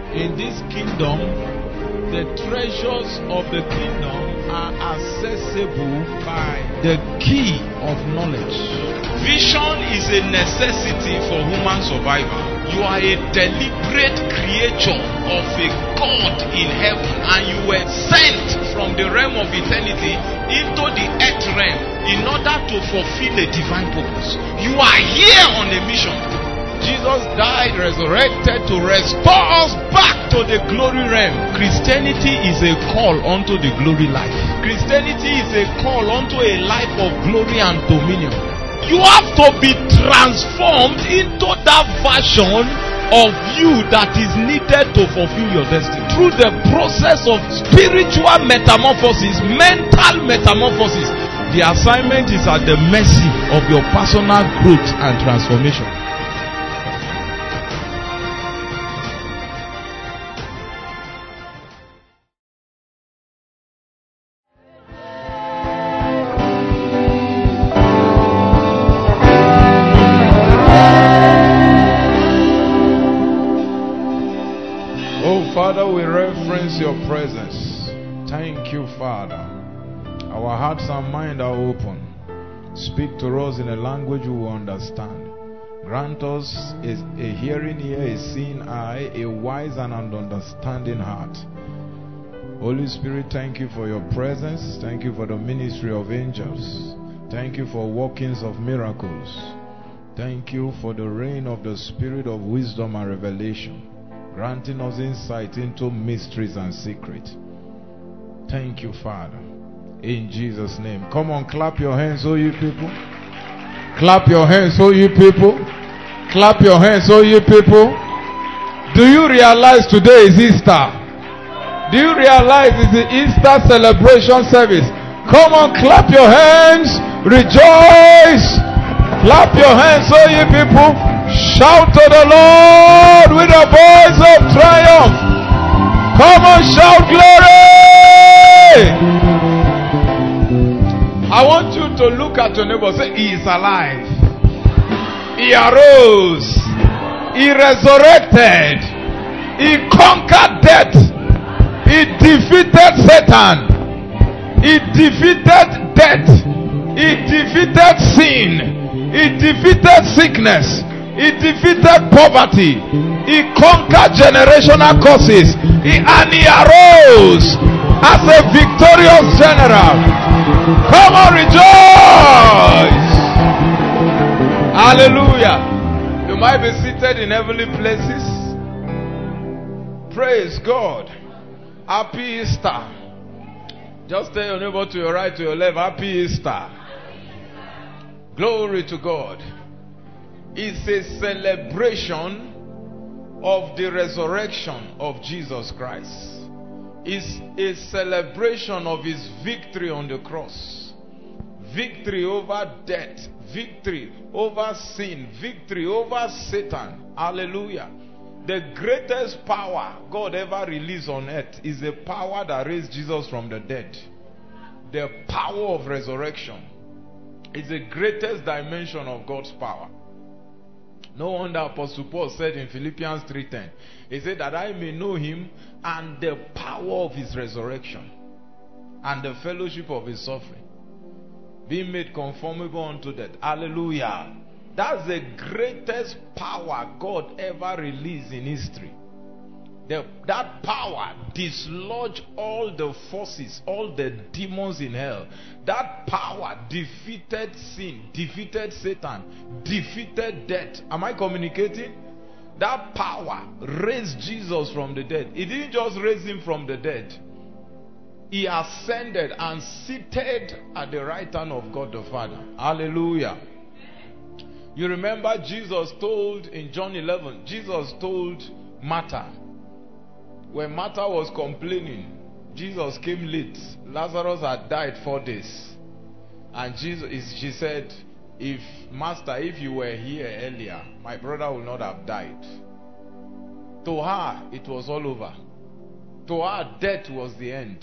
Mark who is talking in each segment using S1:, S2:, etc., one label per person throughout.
S1: In this kingdom, the treasures of the kingdom are accessible by the key of knowledge. Vision is a necessity for human survival. You are a deliberate creature of a God in heaven, and you were sent from the realm of eternity into the earth realm in order to fulfill a divine purpose. You are here on a mission. Jesus died, resurrected to restore us back to the glory realm. Christianity is a call unto the glory life. Christianity is a call unto a life of glory and dominion. You have to be transformed into that version of you that is needed to fulfill your destiny. Through the process of spiritual metamorphosis, mental metamorphosis, the assignment is at the mercy of your personal growth and transformation. Father, we reference your presence. Thank you, Father. Our hearts and mind are open. Speak to us in a language we will understand. Grant us a hearing ear, a seeing eye, a wise and an understanding heart. Holy Spirit, thank you for your presence. Thank you for the ministry of angels. Thank you for workings of miracles. Thank you for the reign of the Spirit of wisdom and revelation, granting us insight into mysteries and secrets. Thank you, Father. In Jesus' name. Come on, clap your hands, oh you people. Clap your hands, oh you people. Clap your hands, oh you people. Do you realize today is Easter? Do you realize it's the Easter celebration service? Come on, clap your hands. Rejoice. Clap your hands, oh you people. Shout to the Lord with a voice of triumph. Come on, shout glory. I want you to look at your neighbor and say, he is alive. He arose. He resurrected. He conquered death. He defeated Satan. He defeated death. He defeated sin. He defeated sickness. He defeated poverty. He conquered generational curses. And he arose as a victorious general. Come on, rejoice. Hallelujah. You might be seated in heavenly places. Praise God. Happy Easter. Just tell your neighbor to your right, to your left, happy Easter. Glory to God. It's a celebration of the resurrection of Jesus Christ. It's a celebration of his victory on the cross. Victory over death. Victory over sin. Victory over Satan. Hallelujah. The greatest power God ever released on earth is the power that raised Jesus from the dead. The power of resurrection is the greatest dimension of God's power. No wonder Apostle Paul said in Philippians 3:10, he said that I may know him and the power of his resurrection and the fellowship of his suffering, being made conformable unto death. Hallelujah. That's the greatest power God ever released in history. That power dislodged all the forces, all the demons in hell. That power defeated sin, defeated Satan, defeated death. Am I communicating? That power raised Jesus from the dead. It didn't just raise him from the dead. He ascended and seated at the right hand of God the Father. Hallelujah. You remember Jesus told in John 11, Jesus told Martha, when Martha was complaining, Jesus came late. Lazarus had died 4 days. And she said, Master, if you were here earlier, my brother would not have died. To her, it was all over. To her, death was the end.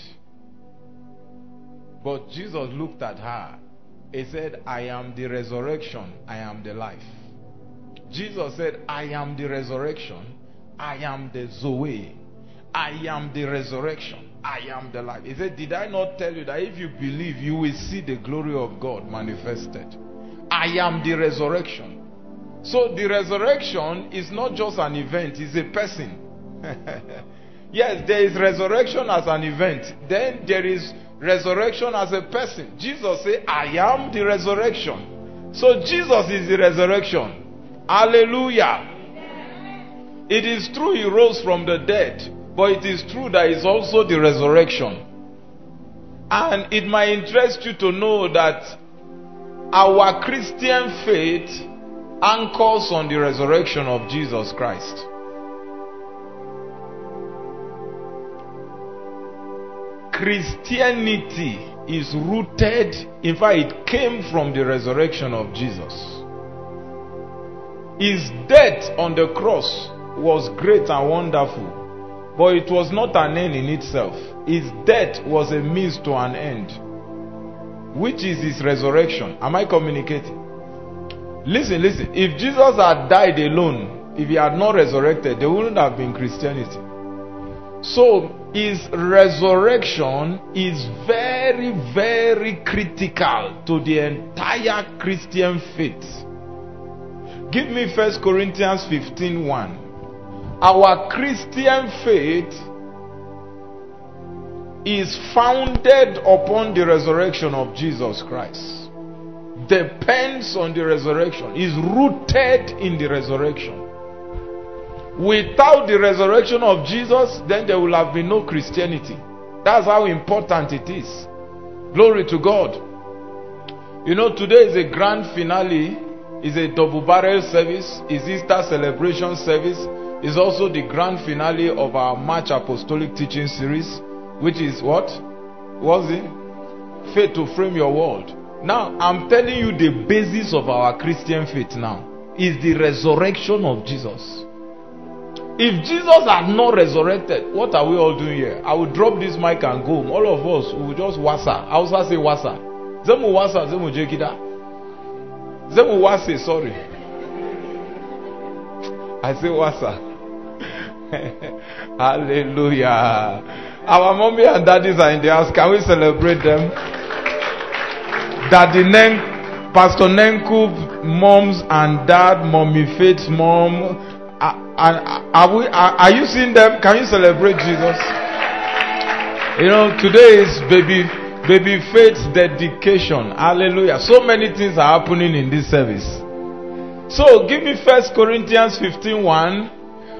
S1: But Jesus looked at her. He said, I am the resurrection, I am the life. Jesus said, I am the resurrection, I am the Zoe. I am the resurrection. I am the life. He said, did I not tell you that if you believe, you will see the glory of God manifested? I am the resurrection. So the resurrection is not just an event, it's a person. Yes, there is resurrection as an event. Then there is resurrection as a person. Jesus said, I am the resurrection. So Jesus is the resurrection. Hallelujah. It is true he rose from the dead, but it is true that he is also the resurrection. And it might interest you to know that our Christian faith anchors on the resurrection of Jesus Christ. Christianity is rooted, in fact, it came from the resurrection of Jesus. His death on the cross was great and wonderful, but it was not an end in itself. His death was a means to an end, which is his resurrection. Am I communicating? Listen. If Jesus had died alone, if he had not resurrected, there wouldn't have been Christianity. So his resurrection is very, very critical to the entire Christian faith. Give me 1 Corinthians 15:1. Our Christian faith is founded upon the resurrection of Jesus Christ. Depends on the resurrection. Is rooted in the resurrection. Without the resurrection of Jesus, then there will have been no Christianity. That's how important it is. Glory to God. You know, today is a grand finale. It's a double barrel service. It's Easter celebration service. It's also the grand finale of our March Apostolic Teaching Series, which is what? What's it? Faith to frame your world. Now, I'm telling you the basis of our Christian faith now is the resurrection of Jesus. If Jesus had not resurrected, what are we all doing here? I will drop this mic and go home. All of us will just wasa. I also say wasa. Zemu wasa, zemu jekida. Zemu wase, sorry. I say wasa. Hallelujah. Our mommy and daddies are in the house. Can we celebrate them? Daddy Nen, Pastor Nenku, moms and dad, Mommy Faith's mom. Are you seeing them? Can you celebrate Jesus? You know, today is baby Faith's dedication. Hallelujah. So many things are happening in this service. So give me 1 Corinthians 15:1.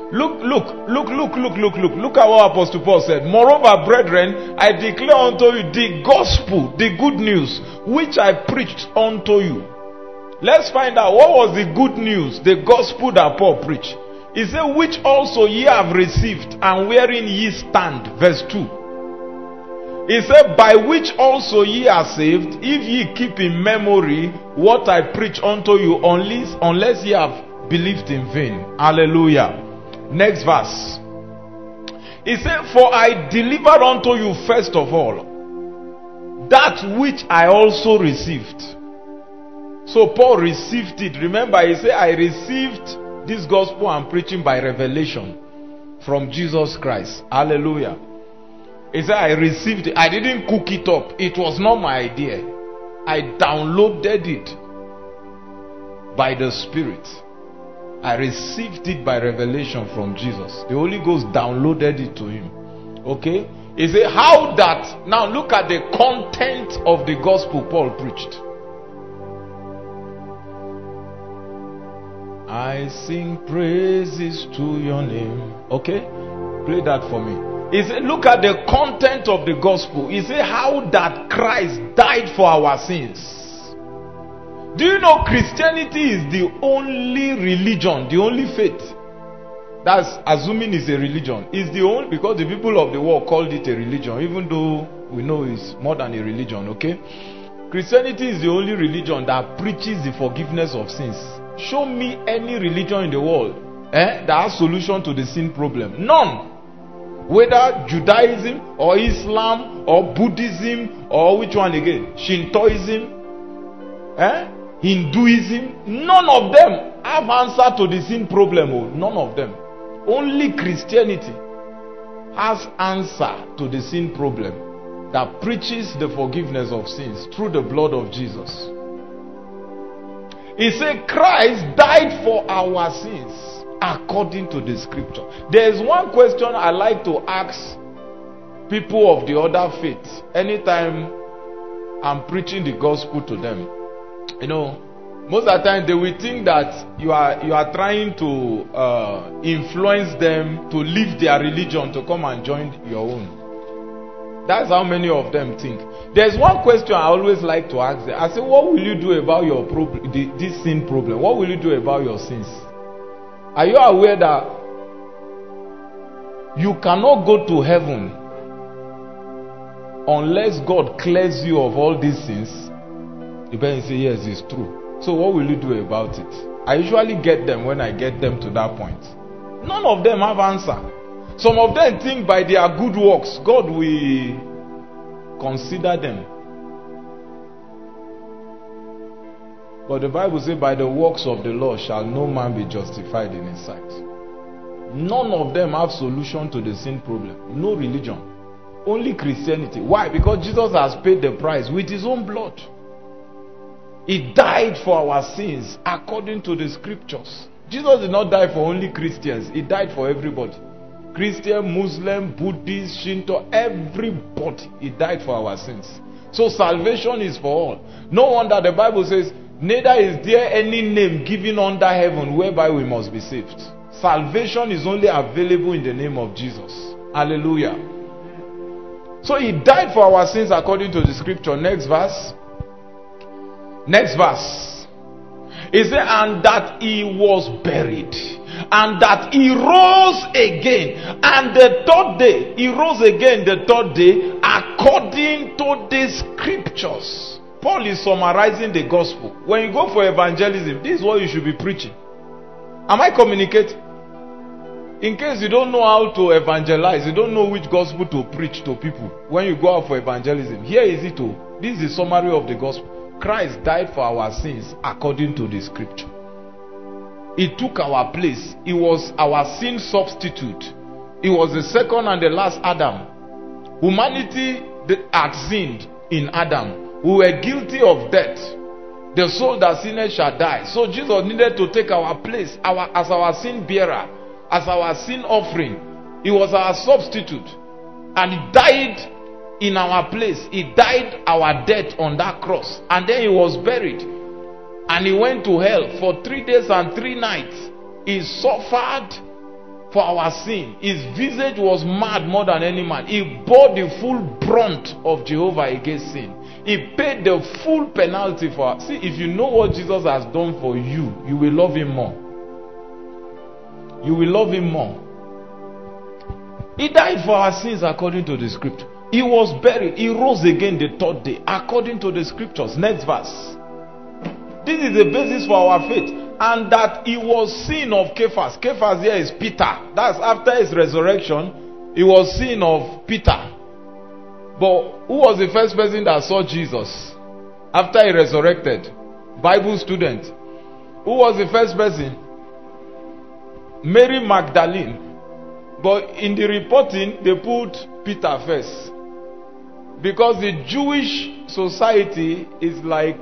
S1: Look at what Apostle Paul said. Moreover, brethren, I declare unto you the gospel, the good news, which I preached unto you. Let's find out what was the good news, the gospel that Paul preached. He said, which also ye have received, and wherein ye stand. Verse 2. He said, by which also ye are saved, if ye keep in memory what I preach unto you, unless ye have believed in vain. Hallelujah. Next verse. He said, for I delivered unto you first of all that which I also received. So Paul received it. Remember, he said, I received this gospel I'm preaching by revelation from Jesus Christ. Hallelujah. He said, I received it. I didn't cook it up. It was not my idea. I downloaded it by the Spirit. I received it by revelation from Jesus. The Holy Ghost downloaded it to him. Okay? He said, how that? Now look at the content of the gospel Paul preached. I sing praises to your name. Okay? Play that for me. He said, look at the content of the gospel. He said, how that Christ died for our sins. Do you know Christianity is the only religion, the only faith? That's assuming it's a religion. It's the only, because the people of the world called it a religion, even though we know it's more than a religion, okay? Christianity is the only religion that preaches the forgiveness of sins. Show me any religion in the world that has solution to the sin problem. None. Whether Judaism or Islam or Buddhism or which one again? Shintoism, Hinduism. None of them have answer to the sin problem. None of them. Only Christianity has answer to the sin problem that preaches the forgiveness of sins through the blood of Jesus. He said Christ died for our sins according to the scripture. There is one question I like to ask people of the other faith anytime I'm preaching the gospel to them. You know, most of the time they will think that you are trying to influence them to leave their religion to come and join your own. That's how many of them think. There's one question I always like to ask them. I say, what will you do about your problem, this sin problem? What will you do about your sins? Are you aware that you cannot go to heaven unless God clears you of all these sins? You better say, yes, it's true. So what will you do about it? I usually get them when I get them to that point. None of them have answer. Some of them think by their good works, God will consider them. But the Bible says, by the works of the law shall no man be justified in his sight. None of them have solution to the sin problem. No religion. Only Christianity. Why? Because Jesus has paid the price with his own blood. He died for our sins according to the scriptures. Jesus did not die for only Christians. He died for everybody. Christian, Muslim, Buddhist, Shinto, everybody. He died for our sins. So salvation is for all. No wonder the Bible says, neither is there any name given under heaven whereby we must be saved. Salvation is only available in the name of Jesus. Hallelujah. So he died for our sins according to the scripture. Next verse. Next verse. He said, and that he was buried, and that he rose again, and the third day, he rose again the third day, according to the scriptures. Paul is summarizing the gospel. When you go for evangelism, this is what you should be preaching. Am I communicating? In case you don't know how to evangelize, you don't know which gospel to preach to people when you go out for evangelism, here is it. This is the summary of the gospel. Christ died for our sins according to the scripture. He took our place. He was our sin substitute. He was the second and the last Adam. Humanity had sinned in Adam. We were guilty of death. The soul that sinned shall die. So Jesus needed to take our place as our sin bearer, as our sin offering. He was our substitute. And he died in our place. He died our death on that cross. And then he was buried. And he went to hell for 3 days and 3 nights. He suffered for our sin. His visage was mad more than any man. He bore the full brunt of Jehovah against sin. He paid the full penalty for us. See, if you know what Jesus has done for you, you will love him more. You will love him more. He died for our sins according to the scripture. He was buried. He rose again the third day according to the scriptures. Next verse. This is the basis for our faith. And that he was seen of Cephas. Cephas here is Peter. That's after his resurrection. He was seen of Peter. But who was the first person that saw Jesus after he resurrected? Bible student. Who was the first person? Mary Magdalene. But in the reporting, they put Peter first. Because the Jewish society is like,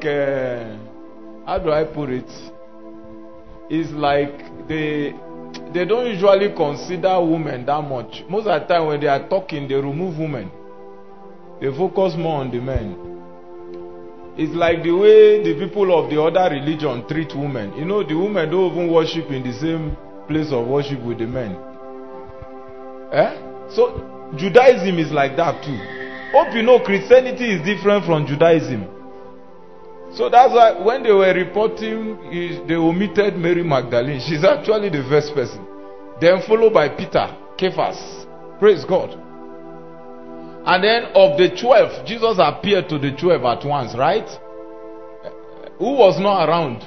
S1: how do I put it? It's like they don't usually consider women that much. Most of the time when they are talking, they remove women. They focus more on the men. It's like the way the people of the other religion treat women. You know, the women don't even worship in the same place of worship with the men. So Judaism is like that too. Hope you know Christianity is different from Judaism. So that's why when they were reporting, they omitted Mary Magdalene. She's actually the first person. Then followed by Peter, Cephas. Praise God. And then of the 12, Jesus appeared to the 12 at once, right? Who was not around?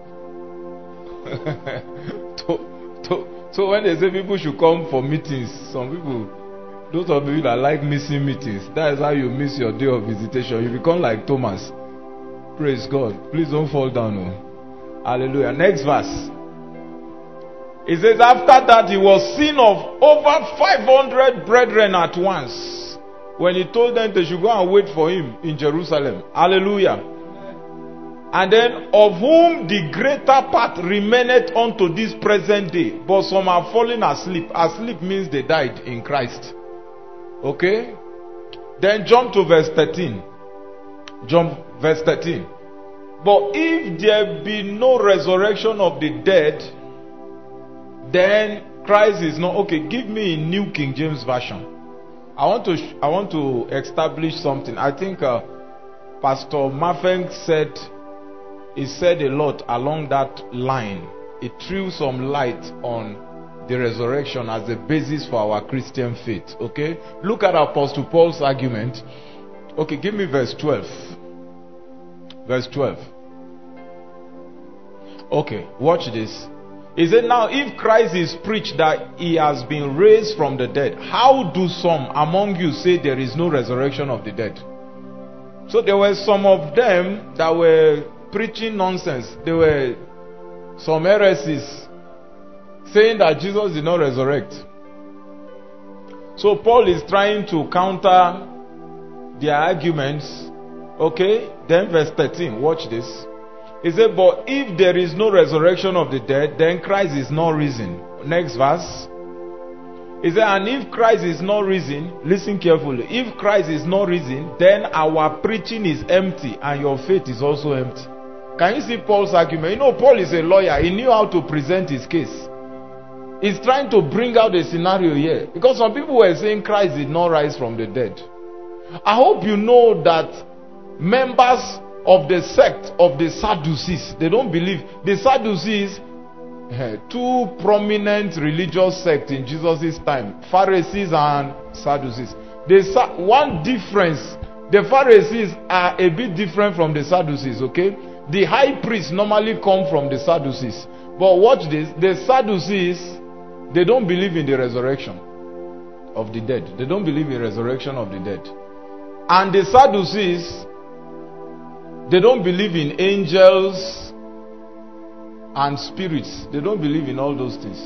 S1: So when they say people should come for meetings, some people, those of you that like missing meetings, that is how you miss your day of visitation. You become like Thomas. Praise God. Please don't fall down. Oh. Hallelujah. Next verse. It says, after that he was seen of over 500 brethren at once, when he told them they should go and wait for him in Jerusalem. Hallelujah. And then, of whom the greater part remaineth unto this present day, but some are fallen asleep. Asleep means they died in Christ. Okay? Then jump to verse 13. Verse 13. But if there be no resurrection of the dead, then Christ is not. Okay, give me a New King James Version. I want to establish something. I think Pastor Mafeng said a lot along that line. It threw some light on the resurrection as a basis for our Christian faith. Okay, look at Apostle Paul's argument. Okay, give me verse 12. Verse 12. Okay, watch this. He said, now if Christ is preached that he has been raised from the dead, how do some among you say there is no resurrection of the dead? So there were some of them that were preaching nonsense. There were some heresies saying that Jesus did not resurrect. So Paul is trying to counter their arguments. Okay, then verse 13, watch this. He said, but if there is no resurrection of the dead, then Christ is not risen. Next verse. He said, and if Christ is not risen, listen carefully. If Christ is not risen, then our preaching is empty and your faith is also empty. Can you see Paul's argument? You know, Paul is a lawyer. He knew how to present his case. He's trying to bring out a scenario here. Because some people were saying Christ did not rise from the dead. I hope you know that members of the sect of the Sadducees, they don't believe. The Sadducees, two prominent religious sects in Jesus' time, Pharisees and Sadducees. One difference, the Pharisees are a bit different from the Sadducees, okay? The high priests normally come from the Sadducees. But watch this, the Sadducees, they don't believe in the resurrection of the dead. They don't believe in resurrection of the dead. And the Sadducees, they don't believe in angels and spirits. They don't believe in all those things.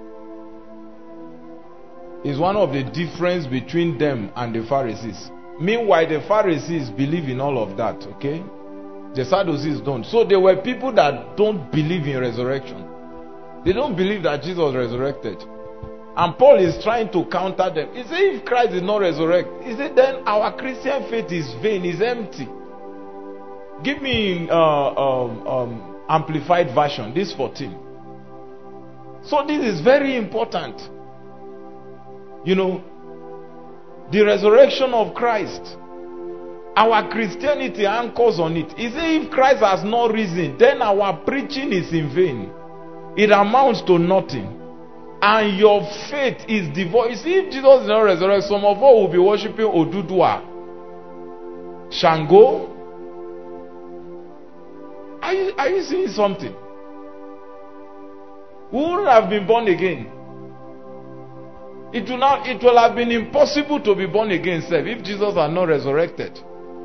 S1: It's one of the difference between them and the Pharisees. Meanwhile, the Pharisees believe in all of that, okay? The Sadducees don't. So there were people that don't believe in resurrection. They don't believe that Jesus resurrected. And Paul is trying to counter them. He said, if Christ did not resurrect, he said, then our Christian faith is vain, is empty. Give me amplified version, this 14. So this is very important. You know, the resurrection of Christ, our Christianity anchors on it. He said, if Christ has not risen, then our preaching is in vain. It amounts to nothing. And your faith is devoid. See, if Jesus did not resurrect, some of us will be worshipping Odudua, Shango. Are you seeing something? We wouldn't have been born again. It will have been impossible to be born again, sir, if Jesus had not resurrected.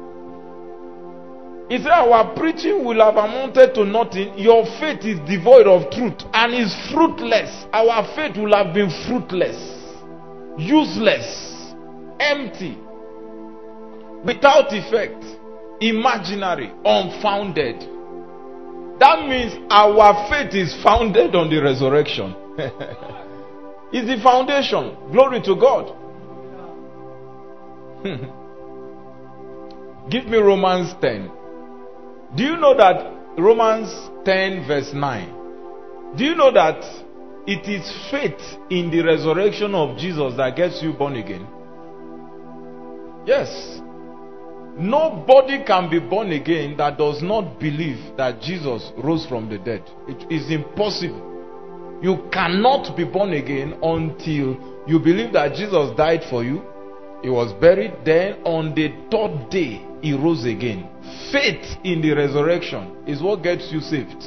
S1: He said, our preaching will have amounted to nothing. Your faith is devoid of truth and is fruitless. Our faith will have been fruitless, useless, empty, without effect, imaginary, unfounded. That means our faith is founded on the resurrection. It's the foundation. Glory to God. Give me Romans 10. Do you know that Romans 10 verse 9? Do you know that it is faith in the resurrection of Jesus that gets you born again? Yes. Nobody can be born again that does not believe that Jesus rose from the dead. It is impossible. You cannot be born again until you believe that Jesus died for you. He was buried. Then on the third day, he rose again. Faith in the resurrection is what gets you saved.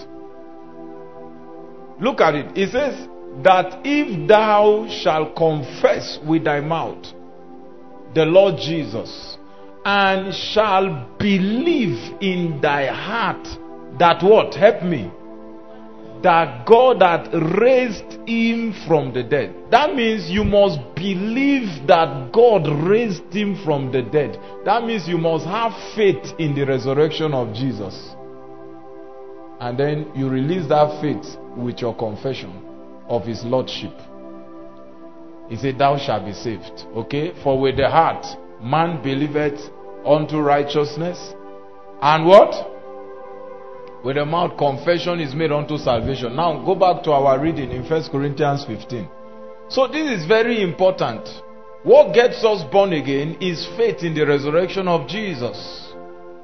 S1: Look at it. It says that if thou shalt confess with thy mouth the Lord Jesus, and shall believe in thy heart that what? Help me. that God had raised him from the dead. That means you must believe that God raised him from the dead. That means you must have faith in the resurrection of Jesus. And then you release that faith with your confession of his lordship. He said, thou shalt be saved. Okay? For with the heart man believeth unto righteousness. And what? With the mouth confession is made unto salvation. Now go back to our reading in 1 Corinthians 15. So this is very important. What gets us born again is faith in the resurrection of Jesus.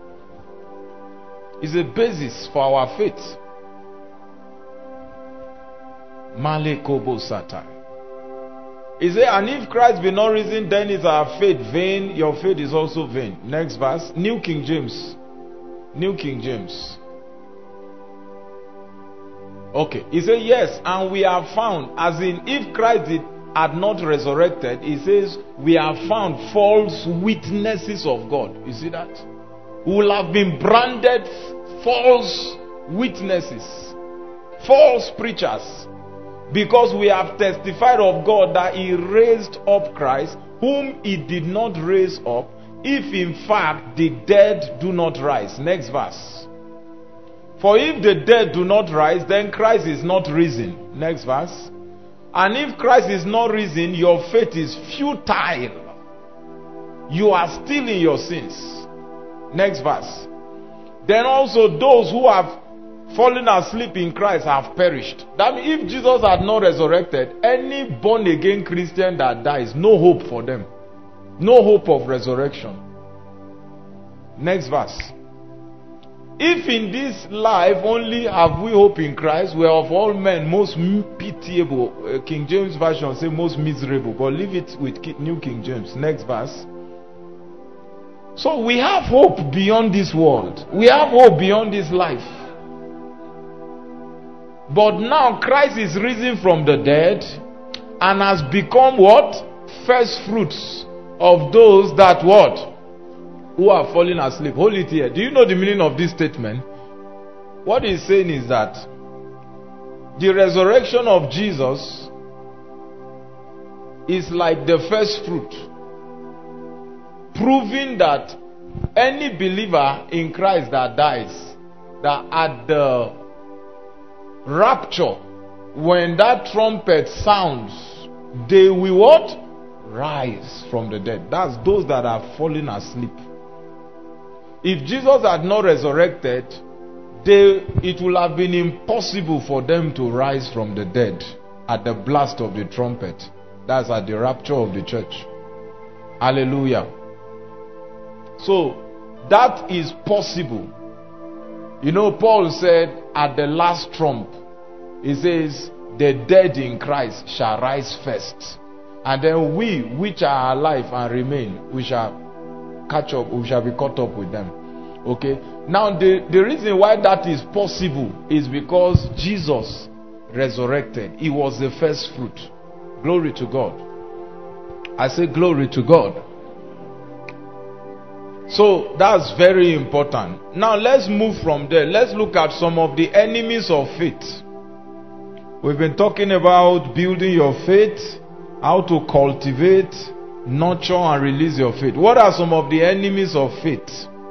S1: It's a basis for our faith. Male kobo satan. He said, and if Christ be not risen, then is our faith vain. Your faith is also vain. Next verse. New King James. New King James. Okay. He said, yes, and we are found, as in if Christ had not resurrected, he says, we have found false witnesses of God. You see that? We will have been branded false witnesses, false preachers, because we have testified of God that he raised up Christ, whom he did not raise up, if in fact the dead do not rise. Next verse. For if the dead do not rise, then Christ is not risen. Next verse. And if Christ is not risen, your faith is futile. You are still in your sins. Next verse. Then also those who have fallen asleep in Christ have perished. That means if Jesus had not resurrected, any born again Christian that dies, no hope for them. No hope of resurrection. Next verse. If in this life only have we hope in Christ, we are of all men most pitiable. King James Version say most miserable, but leave it with New King James. Next verse. So we have hope beyond this world. We have hope beyond this life. But now Christ is risen from the dead and has become what? First fruits of those that what? Who are falling asleep. Hold it here. Do you know the meaning of this statement? What he's saying is that the resurrection of Jesus is like the first fruit, proving that any believer in Christ that dies, that at the rapture, when that trumpet sounds, they will what? Rise from the dead. That's those that are falling asleep. If Jesus had not resurrected, it would have been impossible for them to rise from the dead at the blast of the trumpet. That's at the rapture of the church. Hallelujah. So, that is possible. You know, Paul said at the last trump, he says, the dead in Christ shall rise first. And then we, which are alive and remain, we shall catch up, we shall be caught up with them. Okay. Now the reason why that is possible is because Jesus resurrected. He was the first fruit. Glory to God. I say glory to God. So that's very important. Now let's move from there. Let's look at some of the enemies of faith. We've been talking about building your faith, how to cultivate, nurture and release your faith. What are some of the enemies of faith?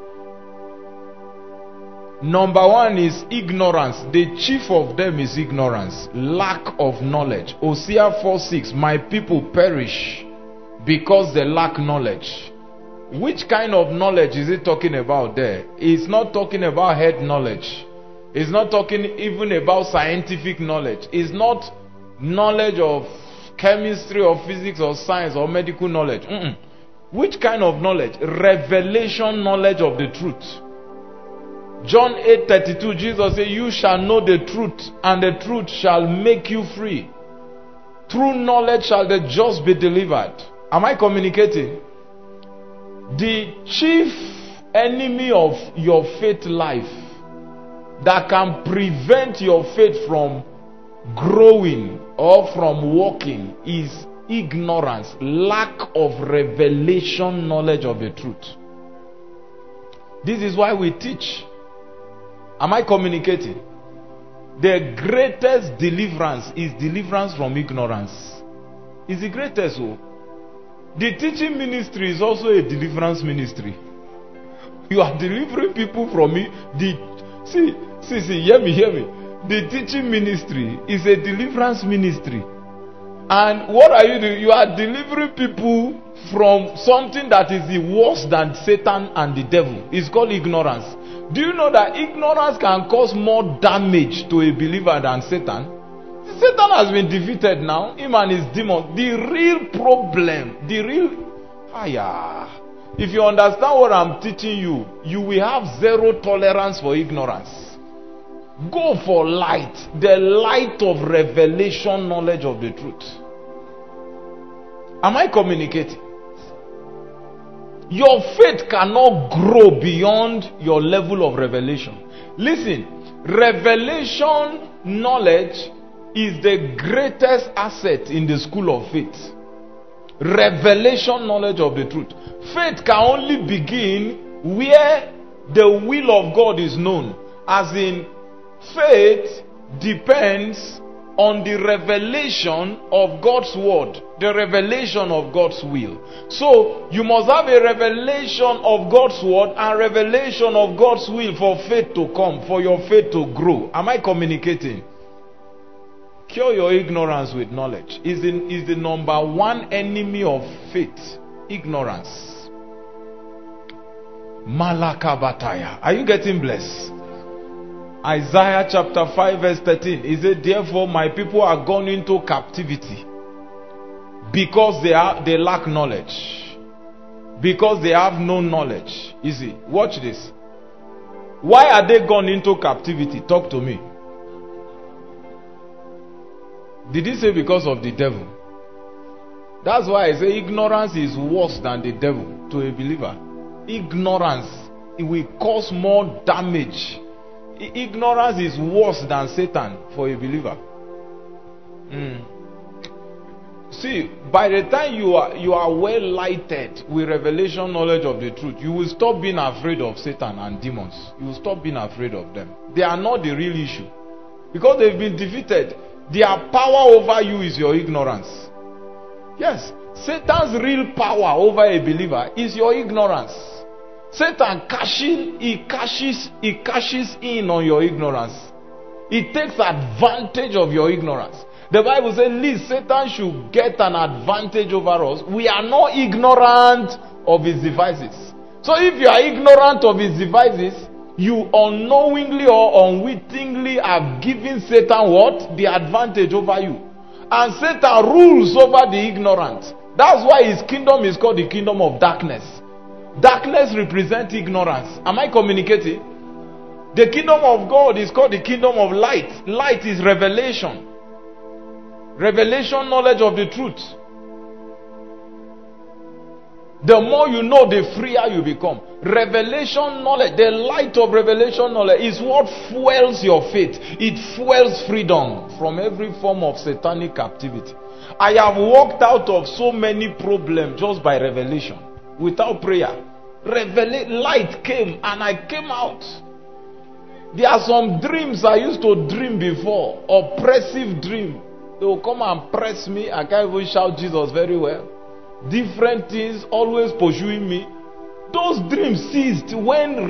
S1: Number one is ignorance. The chief of them is ignorance, lack of knowledge. Hosea 4:6, my people perish because they lack knowledge. Which kind of knowledge is it talking about there? It's not talking about head knowledge. It's not talking even about scientific knowledge. It's not knowledge of chemistry or physics or science or medical knowledge. Which kind of knowledge? Revelation knowledge of the truth. John 8:32, Jesus said, you shall know the truth, and the truth shall make you free. Through knowledge shall the just be delivered. Am I communicating? The chief enemy of your faith life that can prevent your faith from growing or from walking is ignorance, lack of revelation knowledge of the truth. This is why we teach. Am I communicating? The greatest deliverance is deliverance from ignorance. It's the greatest. Oh. The teaching ministry is also a deliverance ministry. You are delivering people from me. See, hear me. The teaching ministry is a deliverance ministry. And what are you doing? You are delivering people from something that is worse than Satan and the devil. It's called ignorance. Do you know that ignorance can cause more damage to a believer than Satan? Satan has been defeated now. Him and his demons. The real problem, if you understand what I'm teaching you, you will have zero tolerance for ignorance. Go for light, the light of revelation, knowledge of the truth. Am I communicating? Your faith cannot grow beyond your level of revelation. Listen, revelation knowledge is the greatest asset in the school of faith. Revelation knowledge of the truth. Faith can only begin where the will of God is known. As in, faith depends on the revelation of God's word, the revelation of God's will. So, you must have a revelation of God's word and revelation of God's will for faith to come, for your faith to grow. Am I communicating? Cure your ignorance with knowledge. Is the number one enemy of faith. Ignorance. Malakabataya. Are you getting blessed? Isaiah chapter 5 verse 13. He said, therefore my people are gone into captivity because they lack knowledge. Because they have no knowledge. You see, watch this. Why are they gone into captivity? Talk to me. Did he say because of the devil? That's why I say ignorance is worse than the devil to a believer. Ignorance, it will cause more damage. Ignorance is worse than Satan for a believer. See, by the time you are well lighted with revelation knowledge of the truth, you will stop being afraid of Satan and demons. You will stop being afraid of them. They are not the real issue. Because they've been defeated. Their power over you is your ignorance. Yes, Satan's real power over a believer is your ignorance. Satan cashes in on your ignorance. He takes advantage of your ignorance. The Bible says, least Satan should get an advantage over us. We are not ignorant of his devices. So if you are ignorant of his devices, you unknowingly or unwittingly have given Satan what? The advantage over you. And Satan rules over the ignorant. That's why his kingdom is called the kingdom of darkness. Darkness represents ignorance. Am I communicating? The kingdom of God is called the kingdom of light. Light is revelation. Revelation, knowledge of the truth. The more you know, the freer you become. Revelation knowledge, the light of revelation knowledge is what fuels your faith. It fuels freedom from every form of satanic captivity. I have walked out of so many problems just by revelation. Without prayer. Light came and I came out. There are some dreams I used to dream before. Oppressive dream. They will come and press me. I can't even shout Jesus very well. Different things always pursuing me. Those dreams ceased when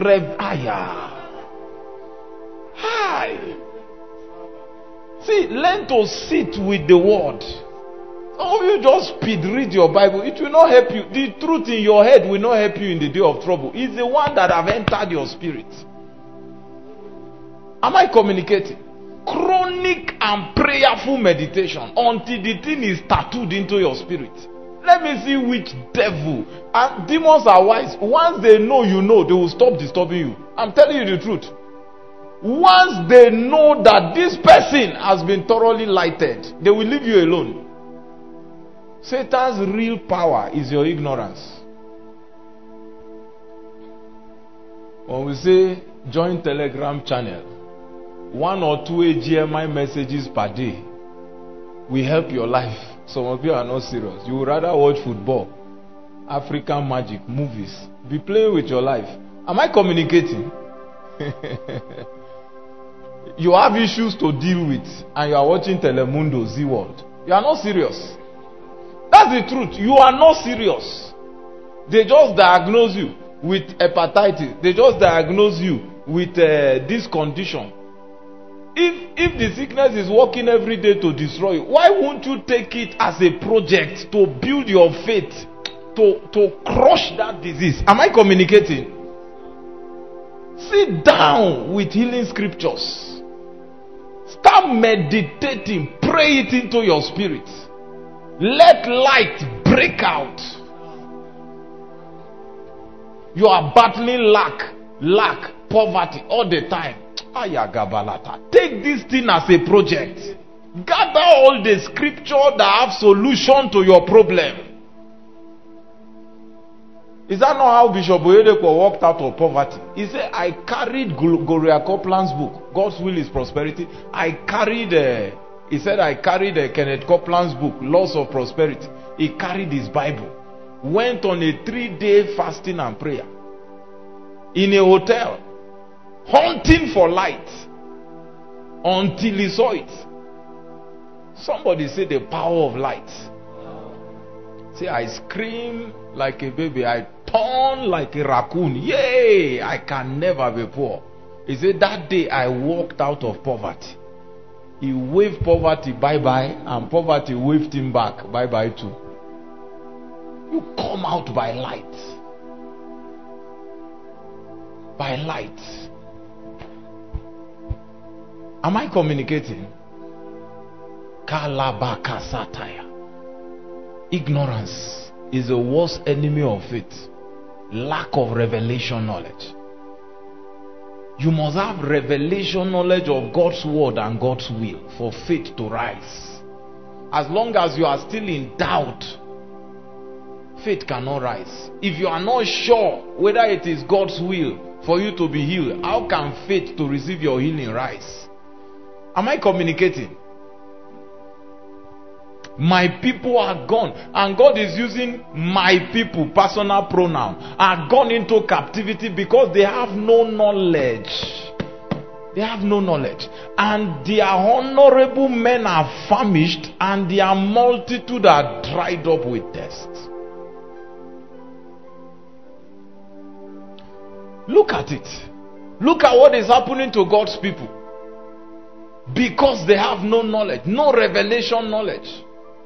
S1: See, learn to sit with the word. Some of you just speed read your Bible. It will not help you. The truth in your head will not help you in the day of trouble. It's the one that have entered your spirit. Am I communicating? Chronic and prayerful meditation until the thing is tattooed into your spirit. Let me see which devil. And demons are wise. Once they know you know, they will stop disturbing you. I'm telling you the truth. Once they know that this person has been thoroughly lighted, they will leave you alone. Satan's real power is your ignorance. When we say join Telegram channel, 1 or 2 AGMI messages per day will help your life. Some of you are not serious. You would rather watch football, African magic, movies. Be playing with your life. Am I communicating? You have issues to deal with and you are watching Telemundo, Z World. You are not serious. That's the truth. You are not serious. They just diagnose you with hepatitis. They just diagnose you with this condition. If the sickness is working every day to destroy you, why won't you take it as a project to build your faith, to crush that disease? Am I communicating? Sit down with healing scriptures. Start meditating. Pray it into your spirit. Let light break out. You are battling lack, poverty all the time. Take this thing as a project. Gather all the scripture that have solution to your problem. Is that not how Bishop Oyedepo walked out of poverty? He said, I carried Gloria Copeland's book, God's Will is Prosperity. I carried Kenneth Copeland's book, Laws of Prosperity. He carried his Bible. Went on a 3-day fasting and prayer. In a hotel. Hunting for light. Until he saw it. Somebody say the power of light. Say, I scream like a baby. I turn like a raccoon. Yay! I can never be poor. He said, that day I walked out of poverty. He waved poverty bye-bye, and poverty waved him back bye-bye too. You come out by light. By light. Am I communicating? Kalabaka satire. Ignorance is the worst enemy of faith. Lack of revelation knowledge. You must have revelation knowledge of God's word and God's will for faith to rise. As long as you are still in doubt, faith cannot rise. If you are not sure whether it is God's will for you to be healed, how can faith to receive your healing rise? Am I communicating? My people are gone, and God is using my people, personal pronoun, are gone into captivity because they have no knowledge. They have no knowledge, and their honorable men are famished, and their multitude are dried up with thirst. Look at it. Look at what is happening to God's people. Because they have no knowledge, no revelation knowledge.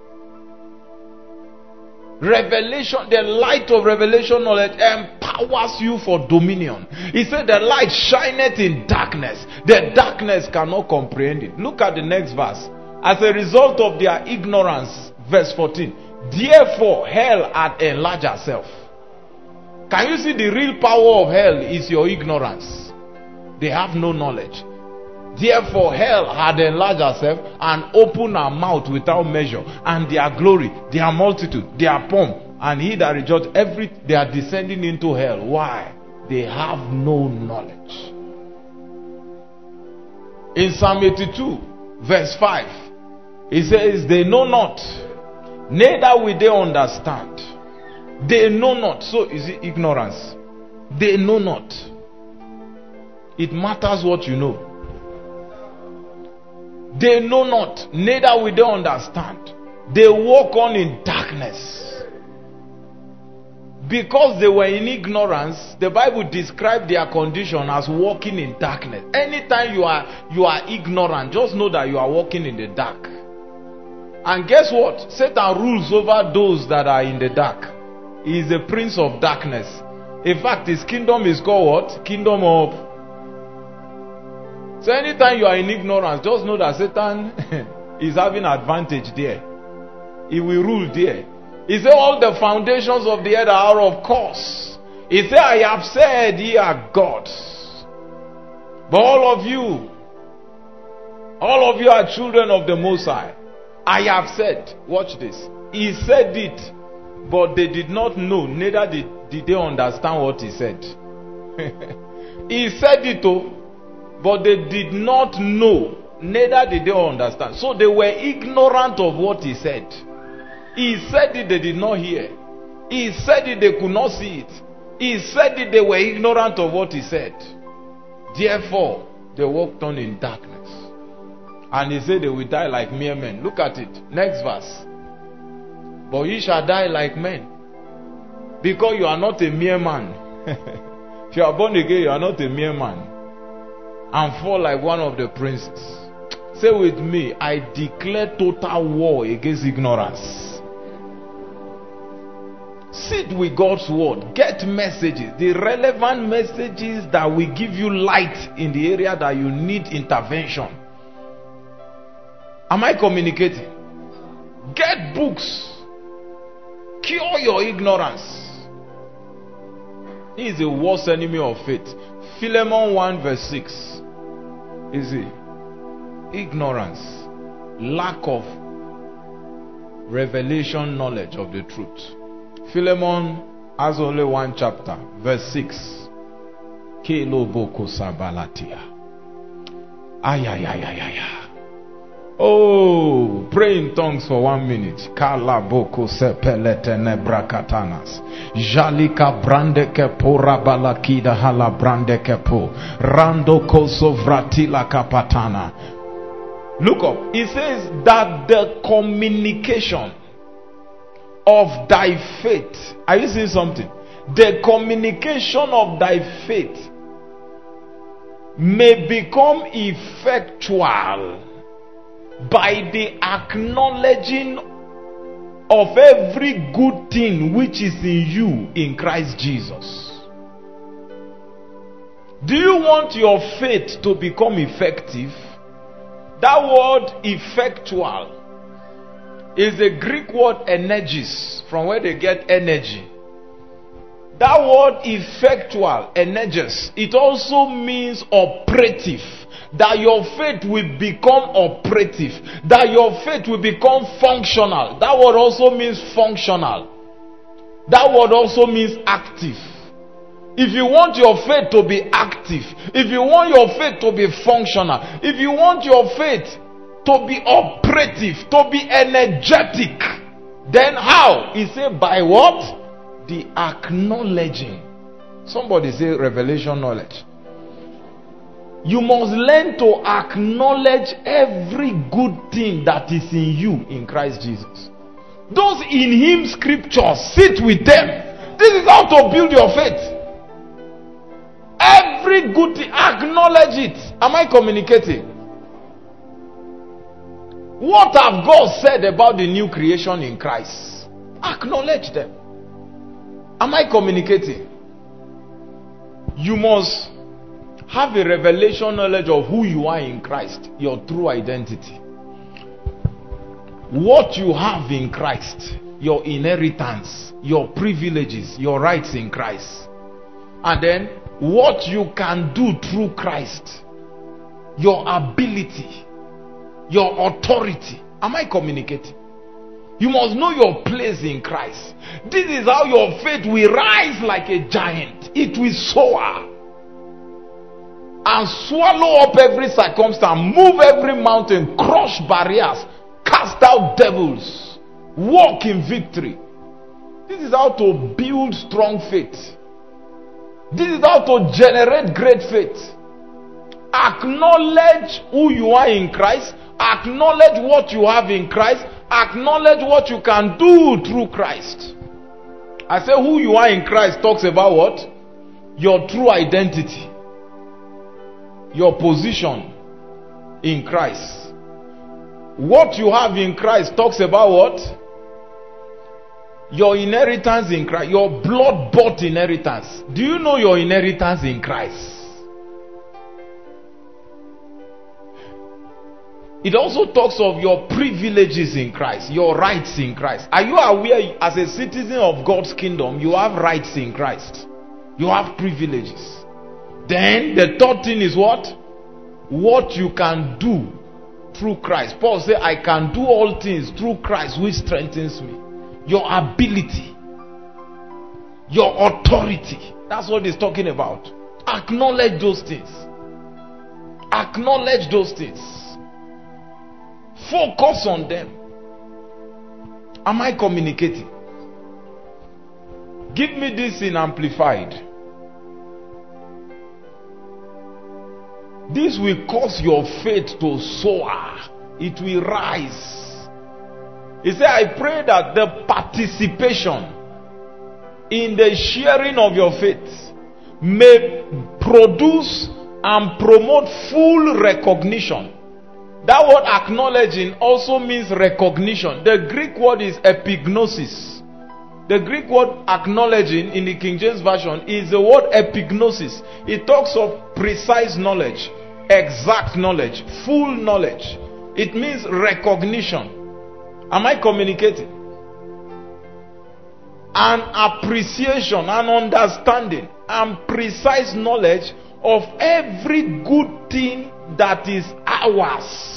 S1: Revelation, the light of revelation knowledge empowers you for dominion. He said the light shineth in darkness. The darkness cannot comprehend it. Look at the next verse. As a result of their ignorance, verse 14. Therefore hell hath enlarged herself. Can you see the real power of hell is your ignorance? They have no knowledge. Therefore hell had enlarged herself and opened her mouth without measure, and their glory, their multitude, their pomp, and he that rejoiced, they are descending into hell. Why? They have no knowledge. In Psalm 82 verse 5, he says, they know not, neither will they understand. They know not. So is it ignorance? They know not. It matters what you know. They know not, neither will they understand. They walk on in darkness. Because they were in ignorance, the Bible described their condition as walking in darkness. Anytime you are ignorant, just know that you are walking in the dark. And guess what? Satan rules over those that are in the dark. He is the prince of darkness. In fact, his kingdom is called what? Kingdom of... So anytime you are in ignorance, just know that Satan is having advantage there. He will rule there. He said all the foundations of the earth are of course. He said, I have said ye are gods. But all of you are children of the Most High. I have said, watch this. He said it, but they did not know, neither did they understand what he said. He said it too, but they did not know, neither did they understand. So they were ignorant of what he said. He said it, they did not hear. He said it, they could not see it. He said it, they were ignorant of what he said. Therefore, They walked on in darkness. And he said they will die like mere men. Look at it. Next verse. But ye shall die like men. Because you are not a mere man. If you are born again, you are not a mere man. And fall like one of the princes. Say with me, I declare total war against ignorance. Sit with God's word. Get messages. The relevant messages that will give you light in the area that you need intervention. Am I communicating? Get books. Cure your ignorance. He is the worst enemy of faith. Philemon 1 verse 6. Is it? Ignorance. Lack of revelation knowledge of the truth. Philemon has only one chapter. Verse 6. Keloboko sabalatia. Ayayayayaya. Oh, pray in tongues for 1 minute. Kalaboko sepelete nebrakatanas. Jalika brandeke pora balakida hala brandeke po. Rando koso vratila kapatana. Look up. It says that the communication of thy faith. Are you seeing something? The communication of thy faith may become effectual by the acknowledging of every good thing which is in you in Christ Jesus. Do you want your faith to become effective? That word effectual is the Greek word energis, from where they get energy. That word effectual, energis, it also means operative. That your faith will become operative. That your faith will become functional. That word also means functional. That word also means active. If you want your faith to be active, if you want your faith to be functional, if you want your faith to be operative, to be energetic, then how? He said by what? The acknowledging. Somebody say revelation knowledge. You must learn to acknowledge every good thing that is in you in Christ Jesus. Those in Him scriptures, sit with them. This is how to build your faith. Every good thing, acknowledge it. Am I communicating? What have God said about the new creation in Christ? Acknowledge them. Am I communicating? You must have a revelation knowledge of who you are in Christ, your true identity. What you have in Christ, your inheritance, your privileges, your rights in Christ. And then what you can do through Christ, your ability, your authority. Am I communicating? You must know your place in Christ. This is how your faith will rise like a giant. It will soar and swallow up every circumstance, move every mountain, crush barriers, cast out devils, walk in victory. This is how to build strong faith. This is how to generate great faith. Acknowledge who you are in Christ. Acknowledge what you have in Christ. Acknowledge what you can do through Christ. I say who you are in Christ talks about what? Your true identity. Your position in Christ. What you have in Christ talks about what? Your inheritance in Christ. Your blood-bought inheritance. Do you know your inheritance in Christ? It also talks of your privileges in Christ, your rights in Christ. Are you aware, as a citizen of God's kingdom, you have rights in Christ? You have privileges. Then the third thing is what? What you can do through Christ. Paul said, I can do all things through Christ which strengthens me. Your ability, your authority. That's what he's talking about. Acknowledge those things. Acknowledge those things. Focus on them. Am I communicating? Give me this in amplified. This will cause your faith to soar. It will rise. He said, I pray that the participation in the sharing of your faith may produce and promote full recognition. That word acknowledging also means recognition. The Greek word is epignosis. The Greek word acknowledging in the King James Version is the word epignosis. It talks of precise knowledge, exact knowledge, full knowledge. It means recognition. Am I communicating? An appreciation, an understanding, and precise knowledge of every good thing that is ours.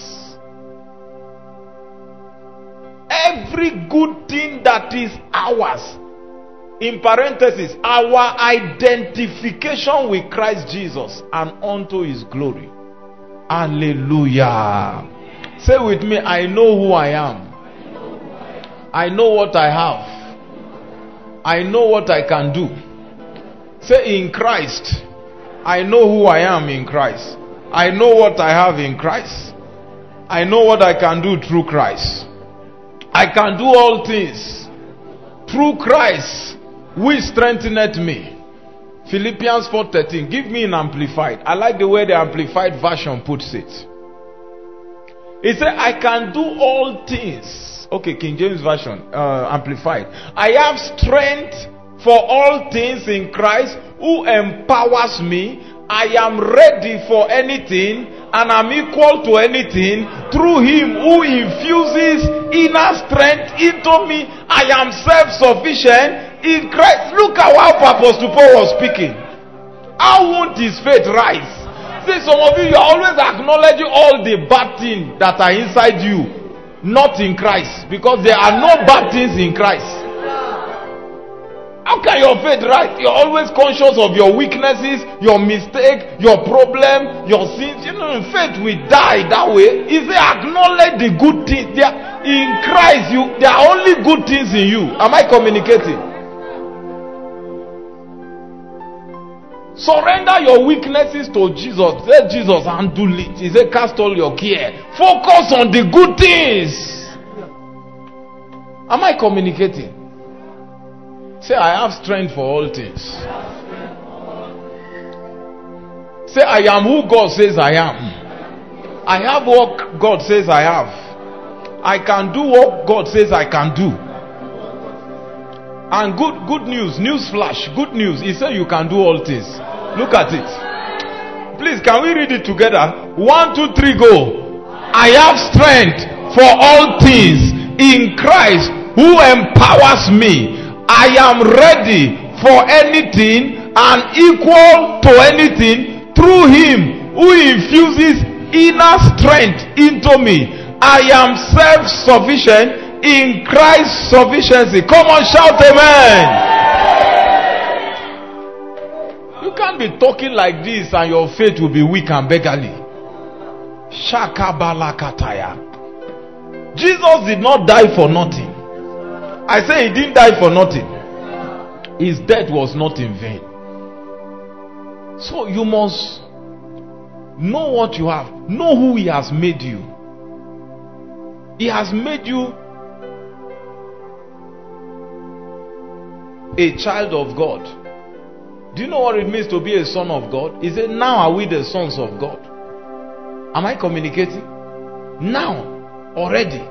S1: Every good thing that is ours. In parenthesis, our identification with Christ Jesus and unto his glory. Hallelujah. Say with me, I know who I am. I know what I have. I know what I can do. Say, in Christ, I know who I am in Christ. I know what I have in Christ. I know what I can do through Christ. I can do all things through Christ which strengtheneth me. Philippians 4:13. Give me an amplified. I like the way the amplified version puts it. It said, I can do all things. Okay, King James Version, amplified. I have strength for all things in Christ who empowers me. I am ready for anything and I'm equal to anything through him who infuses inner strength into me. I am self-sufficient in Christ. Look at how Apostle Paul was speaking. How won't his faith rise? See, some of you are always acknowledging all the bad things that are inside you, not in Christ, because there are no bad things in Christ. How can your faith rise? You're always conscious of your weaknesses, your mistake, your problem, your sins. You know, faith will die that way. If they acknowledge the good things, in Christ, there are only good things in you. Am I communicating? Surrender your weaknesses to Jesus. Let Jesus handle it. He said, cast all your care. Focus on the good things. Am I communicating? Say, I have strength for all things. Say, I am who God says I am. I have what God says I have. I can do what God says I can do. And good news, news flash, good news. He said you can do all things. Look at it. Please, can we read it together? 1, 2, 3, go. I have strength for all things in Christ who empowers me. I am ready for anything and equal to anything through him who infuses inner strength into me. I am self-sufficient in Christ's sufficiency. Come on, shout amen. You can't be talking like this and your faith will be weak and beggarly. Shakabalakataya. Jesus did not die for nothing. I say he didn't die for nothing. His death was not in vain. So you must know what you have. Know who he has made you. He has made you a child of God. Do you know what it means to be a son of God? He said, now are we the sons of God. Am I communicating? Now, already.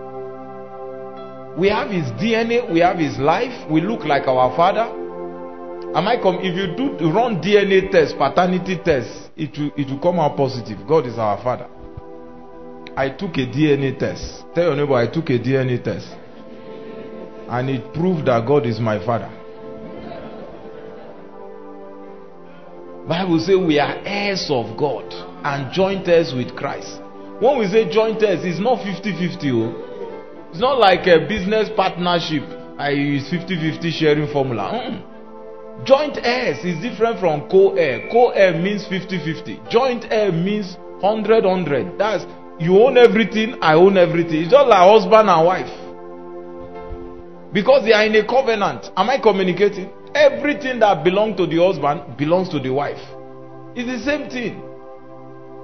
S1: We have his DNA, we have his life, we look like our father. If you do run DNA test, paternity test, it will come out positive. God is our father. I took a DNA test. Tell your neighbor, I took a DNA test. And it proved that God is my father. Bible says we are heirs of God and joint heirs with Christ. When we say joint heirs, it's not 50-50. It's not like a business partnership. I use 50-50 sharing formula. Joint heirs is different from co-heir. Co-heir means 50-50. Joint heir means 100-100. That's you own everything, I own everything. It's just like husband and wife. Because they are in a covenant. Am I communicating? Everything that belongs to the husband belongs to the wife. It's the same thing.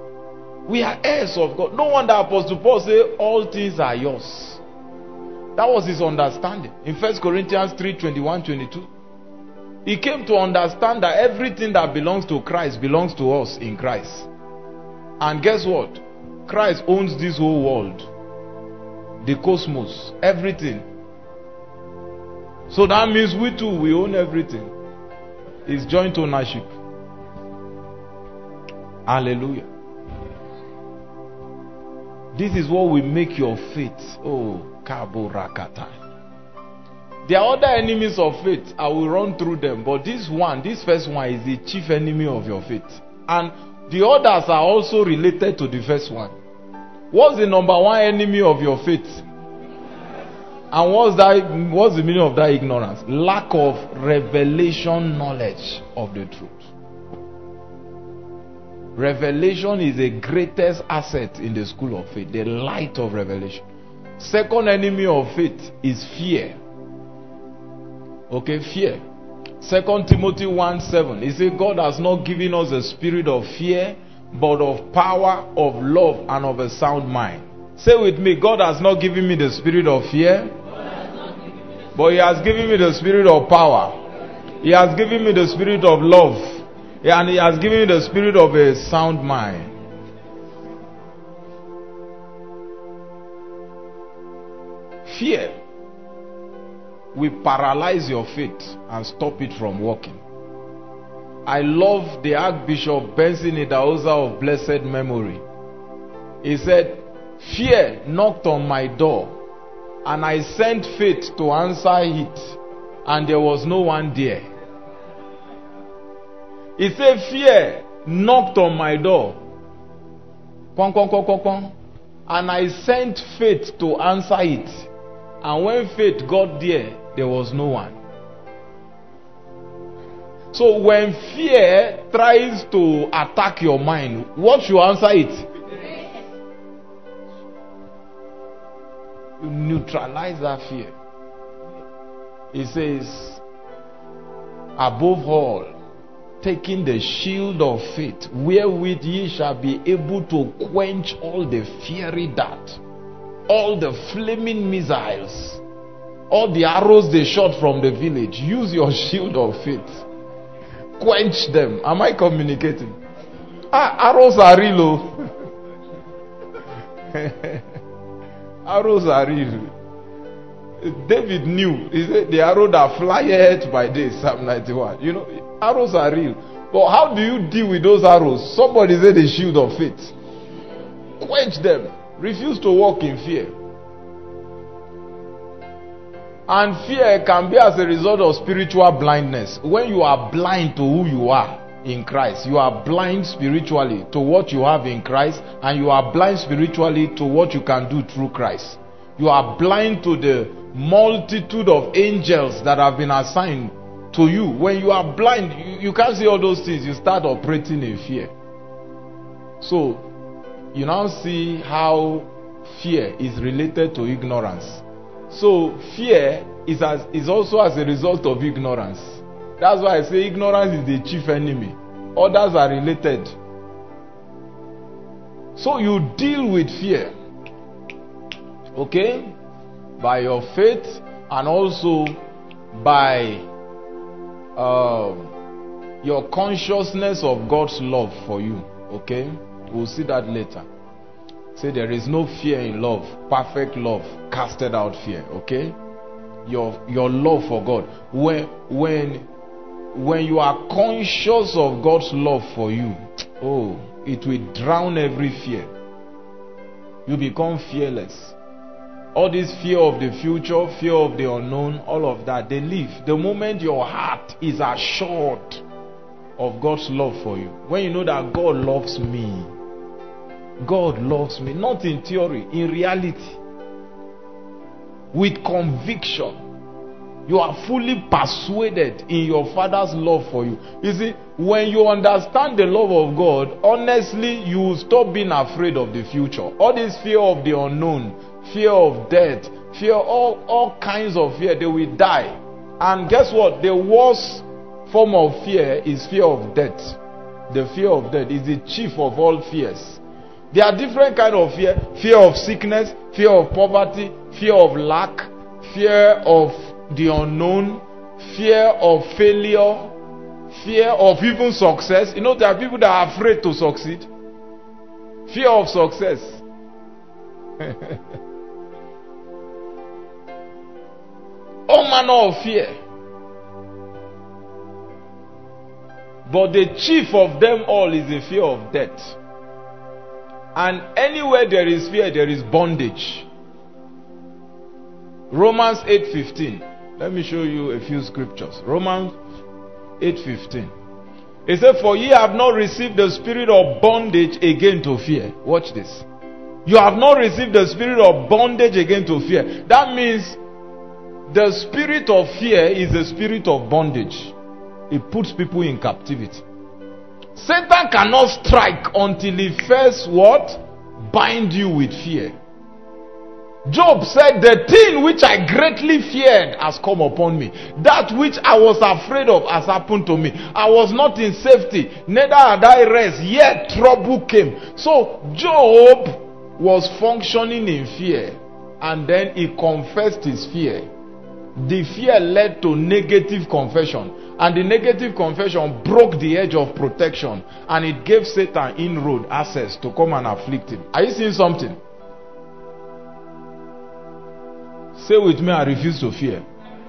S1: We are heirs of God. No wonder Apostle Paul said, all things are yours. That was his understanding. In 1 Corinthians 3:21-22. He came to understand that everything that belongs to Christ belongs to us in Christ. And guess what? Christ owns this whole world. The cosmos. Everything. So that means we too, we own everything. It's joint ownership. Hallelujah. This is what will make your faith. Oh, Kabo Rakata. There are other enemies of faith. I will run through them. But this first one is the chief enemy of your faith. And the others are also related to the first one. What's the number one enemy of your faith? And what's the meaning of that ignorance? Lack of revelation knowledge of the truth. Revelation is the greatest asset in the school of faith. The light of revelation. Second enemy of faith is fear. Okay, fear. 2 Timothy 1:7. He said, God has not given us a spirit of fear, but of power, of love, and of a sound mind. Say with me, God has not given me the spirit of fear, but He has given me the spirit of power. He has given me the spirit of love, and He has given me the spirit of a sound mind. Fear will paralyze your faith and stop it from working. I love the Archbishop Benson Idahosa of blessed memory. He said, fear knocked on my door, and I sent faith to answer it, and there was no one there. He said, fear knocked on my door, and I sent faith to answer it. And when faith got there was no one. So when fear tries to attack your mind, what should answer it? You neutralize that fear. It says, above all, taking the shield of faith, wherewith ye shall be able to quench all the fiery dart, all the flaming missiles, all the arrows they shot from the village. Use your shield of faith. Quench them. Am I communicating? Arrows are real. Arrows are real. David knew. He said, the arrow that flieth by day, Psalm 91. You know, arrows are real. But how do you deal with those arrows? Somebody said the shield of faith. Quench them. Refuse to walk in fear. And fear can be as a result of spiritual blindness. When you are blind to who you are in Christ, you are blind spiritually to what you have in Christ, and you are blind spiritually to what you can do through Christ. You are blind to the multitude of angels that have been assigned to you. When you are blind, you can't see all those things. You start operating in fear. So, you now see how fear is related to ignorance. So fear is also as a result of ignorance. That's why I say ignorance is the chief enemy. Others are related. So you deal with fear, okay, by your faith and also by your consciousness of God's love for you. Okay, we'll see that later. Say there is no fear in love. Perfect love casted out fear. Okay? Your love for God. When you are conscious of God's love for you, oh, it will drown every fear. You become fearless. All this fear of the future, fear of the unknown, all of that, they leave. The moment your heart is assured of God's love for you, when you know that God loves me, God loves me, not in theory, in reality, with conviction, you are fully persuaded in your Father's love for you. You see, when you understand the love of God, honestly, you will stop being afraid of the future. All this fear of the unknown, fear of death, fear, all kinds of fear, they will die. And guess what? The worst form of fear is fear of death. The fear of death is the chief of all fears. There are different kind of fear. Fear of sickness, fear of poverty, fear of lack, fear of the unknown, fear of failure, fear of even success. You know, there are people that are afraid to succeed. Fear of success. All manner of fear. But the chief of them all is the fear of death. And anywhere there is fear, there is bondage. Romans 8:15. Let me show you a few scriptures. Romans 8:15. It said, for ye have not received the spirit of bondage again to fear. Watch this. You have not received the spirit of bondage again to fear. That means the spirit of fear is the spirit of bondage. It puts people in captivity. Satan cannot strike until he first what? Bind you with fear. Job said, the thing which I greatly feared has come upon me. That which I was afraid of has happened to me. I was not in safety, neither had I rest, yet trouble came. So Job was functioning in fear, and then he confessed his fear. The fear led to negative confession, and the negative confession broke the edge of protection, and it gave Satan inroad access to come and afflict him. Are you seeing something? Say with me, I refuse to fear.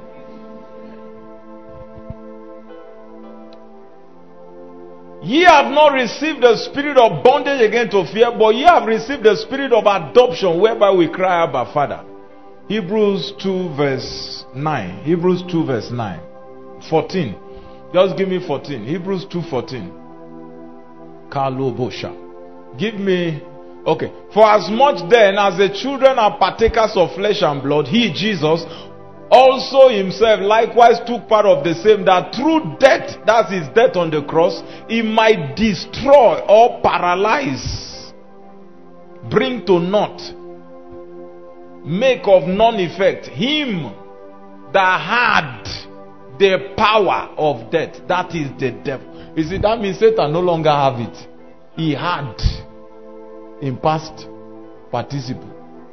S1: Ye have not received the spirit of bondage again to fear, but ye have received the spirit of adoption, whereby we cry, Abba, Father. Hebrews 2 verse 9. Hebrews 2 verse 9. 14. Just give me 14. Hebrews 2:14. Kalobosha. Give me. Okay. For as much then as the children are partakers of flesh and blood, he, Jesus, also himself likewise took part of the same, that through death, that's his death on the cross, he might destroy or paralyze, bring to naught, make of none effect him that had the power of death, that is the devil. You see, that means Satan no longer have it. He had in past participle.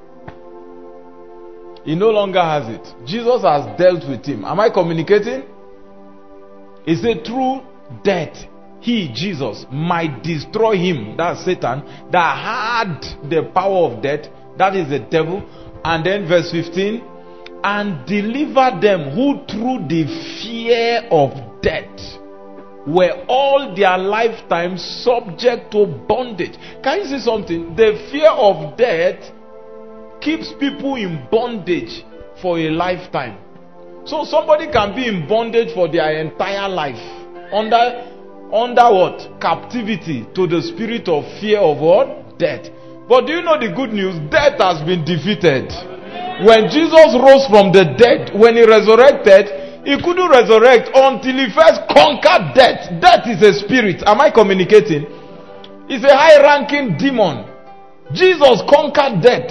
S1: He no longer has it. Jesus has dealt with him. Am I communicating? He said through death, he, Jesus, might destroy him, that's Satan, that had the power of death, that is the devil. And then verse 15, and deliver them who through the fear of death were all their lifetime subject to bondage. Can you see something? The fear of death keeps people in bondage for a lifetime. So somebody can be in bondage for their entire life under what? Captivity to the spirit of fear of what? Death. But do you know the good news? Death has been defeated. When Jesus rose from the dead, when he resurrected, he couldn't resurrect until he first conquered death. Death is a spirit. Am I communicating? It's a high-ranking demon. Jesus conquered death.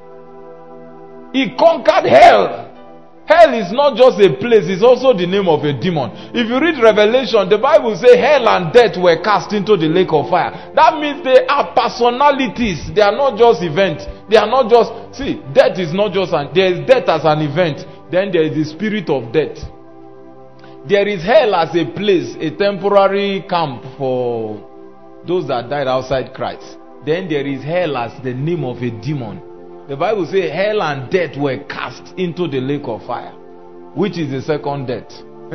S1: He conquered hell. Hell is not just a place, it's also the name of a demon. If you read Revelation, the Bible says hell and death were cast into the lake of fire. That means they are personalities. They are not just events. They are not just, see, death is not just, there is death as an event. Then there is the spirit of death. There is hell as a place, a temporary camp for those that died outside Christ. Then there is hell as the name of a demon. The Bible says hell and death were cast into the lake of fire, which is the second death.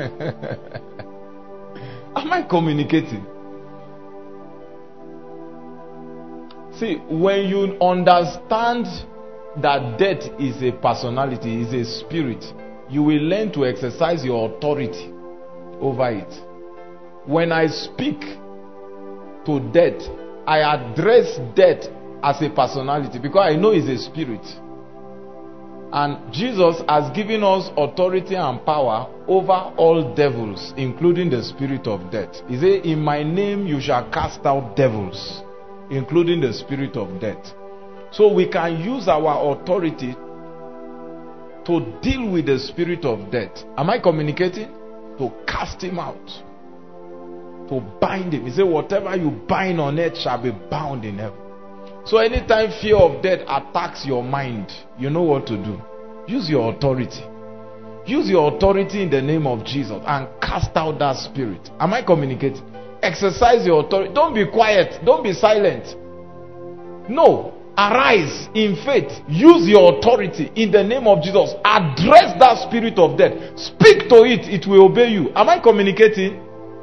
S1: Am I communicating? See, when you understand that death is a personality, is a spirit, you will learn to exercise your authority over it. When I speak to death, I address death as a personality because I know it's a spirit. And Jesus has given us authority and power over all devils, including the spirit of death. He said, in my name you shall cast out devils, including the spirit of death. So we can use our authority to deal with the spirit of death. Am I communicating? To cast him out. To bind him. He said, whatever you bind on earth shall be bound in heaven. So anytime fear of death attacks your mind, you know what to do. Use your authority. Use your authority in the name of Jesus and cast out that spirit. Am I communicating? Exercise your authority. Don't be quiet. Don't be silent. No. Arise in faith. Use your authority in the name of Jesus. Address that spirit of death. Speak to it. It will obey you. Am I communicating?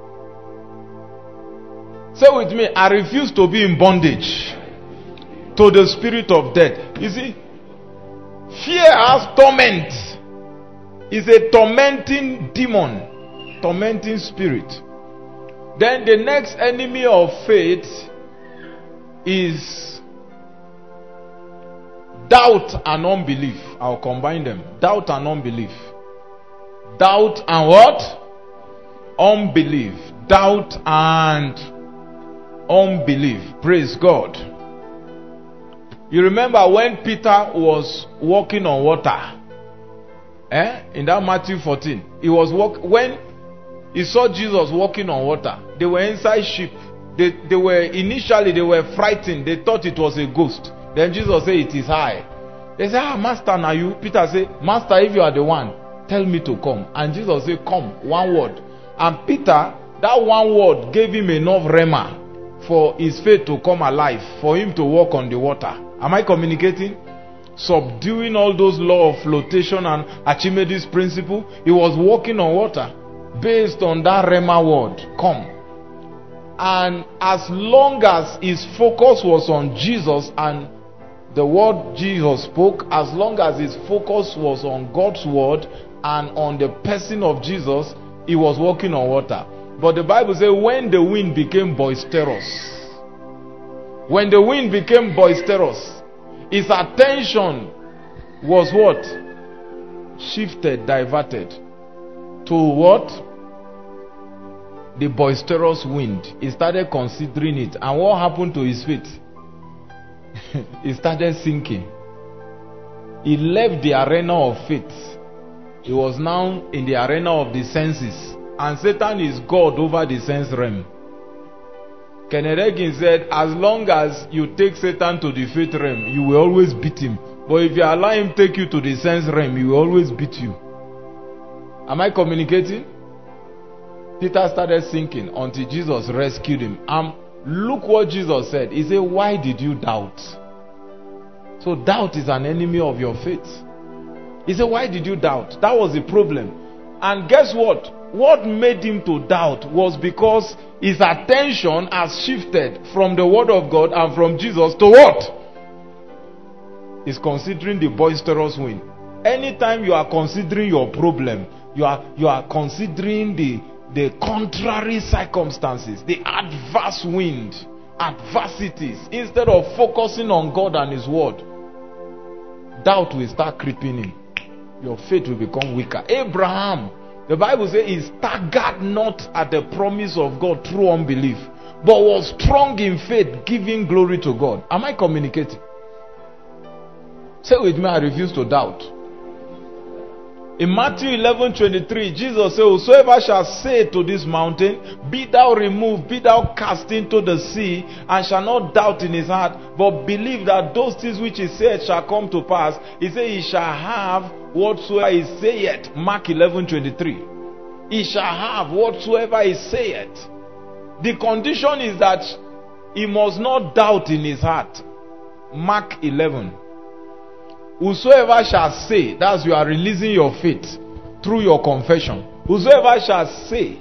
S1: Say with me, I refuse to be in bondage to the spirit of death. You see, fear has torment. It's a tormenting demon, tormenting spirit. Then the next enemy of faith is doubt and unbelief. I'll combine them. Doubt and unbelief. Doubt and what? Unbelief. Doubt and unbelief. Praise God. You remember when Peter was walking on water? In that Matthew 14. He was when he saw Jesus walking on water. They were inside ship. They were frightened. They thought it was a ghost. Then Jesus said, it is I. They said, Master, now you. Peter said, Master, if you are the one, tell me to come. And Jesus said, come. One word. And Peter, that one word gave him enough rhema for his faith to come alive, for him to walk on the water. Am I communicating? Subduing all those laws of flotation and Archimedes principle. He was walking on water based on that rhema word, come. And as long as his focus was on Jesus and the word Jesus spoke, as long as his focus was on God's word and on the person of Jesus, he was walking on water. But the Bible says when the wind became boisterous, his attention was what? Shifted, diverted to what? The boisterous wind. He started considering it. And what happened to his feet? He started sinking. He left the arena of faith. He was now in the arena of the senses. And Satan is God over the sense realm. Kenneth Hagin said, as long as you take Satan to the faith realm, you will always beat him. But if you allow him take you to the sense realm, he will always beat you. Am I communicating? Peter started sinking until Jesus rescued him. Look what Jesus said. He said, why did you doubt? So doubt is an enemy of your faith. He said, why did you doubt? That was the problem. And guess what? What made him to doubt was because his attention has shifted from the word of God and from Jesus to what? He's considering the boisterous wind. Anytime you are considering your problem, you are considering the contrary circumstances, the adverse wind, adversities, instead of focusing on God and his word, doubt will start creeping in. Your faith will become weaker. Abraham, the Bible says, he staggered not at the promise of God through unbelief, but was strong in faith, giving glory to God. Am I communicating? Say with me, I refuse to doubt. In Matthew 11:23, Jesus said, whosoever shall say to this mountain, be thou removed, be thou cast into the sea, and shall not doubt in his heart, but believe that those things which he said shall come to pass, he said, he shall have whatsoever he saith. Mark 11:23. He shall have whatsoever he saith. The condition is that he must not doubt in his heart. Mark 11. Whosoever shall say, that's you are releasing your faith through your confession. Whosoever shall say,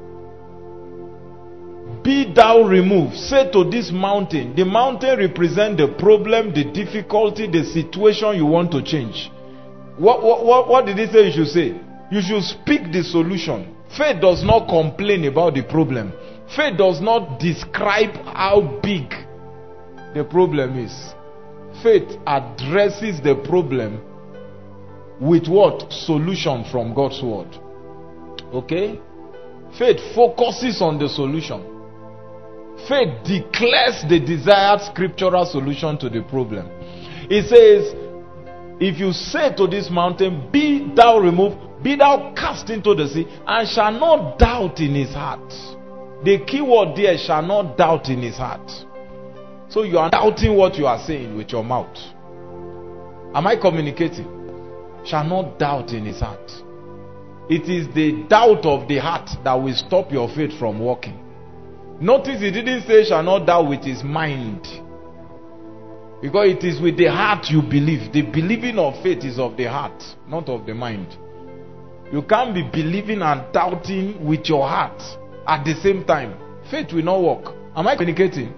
S1: be thou removed, say to this mountain. The mountain represents the problem, the difficulty, the situation you want to change. What did he say you should say? You should speak the solution. Faith does not complain about the problem. Faith does not describe how big the problem is. Faith addresses the problem with what? Solution from God's word. Okay? Faith focuses on the solution. Faith declares the desired scriptural solution to the problem. It says, if you say to this mountain, be thou removed, be thou cast into the sea, and shall not doubt in his heart. The key word there, shall not doubt in his heart. So you are doubting what you are saying with your mouth. Am I communicating? Shall not doubt in his heart. It is the doubt of the heart that will stop your faith from working. Notice he didn't say shall not doubt with his mind. Because it is with the heart you believe. The believing of faith is of the heart, not of the mind. You can't be believing and doubting with your heart at the same time. Faith will not work. Am I communicating?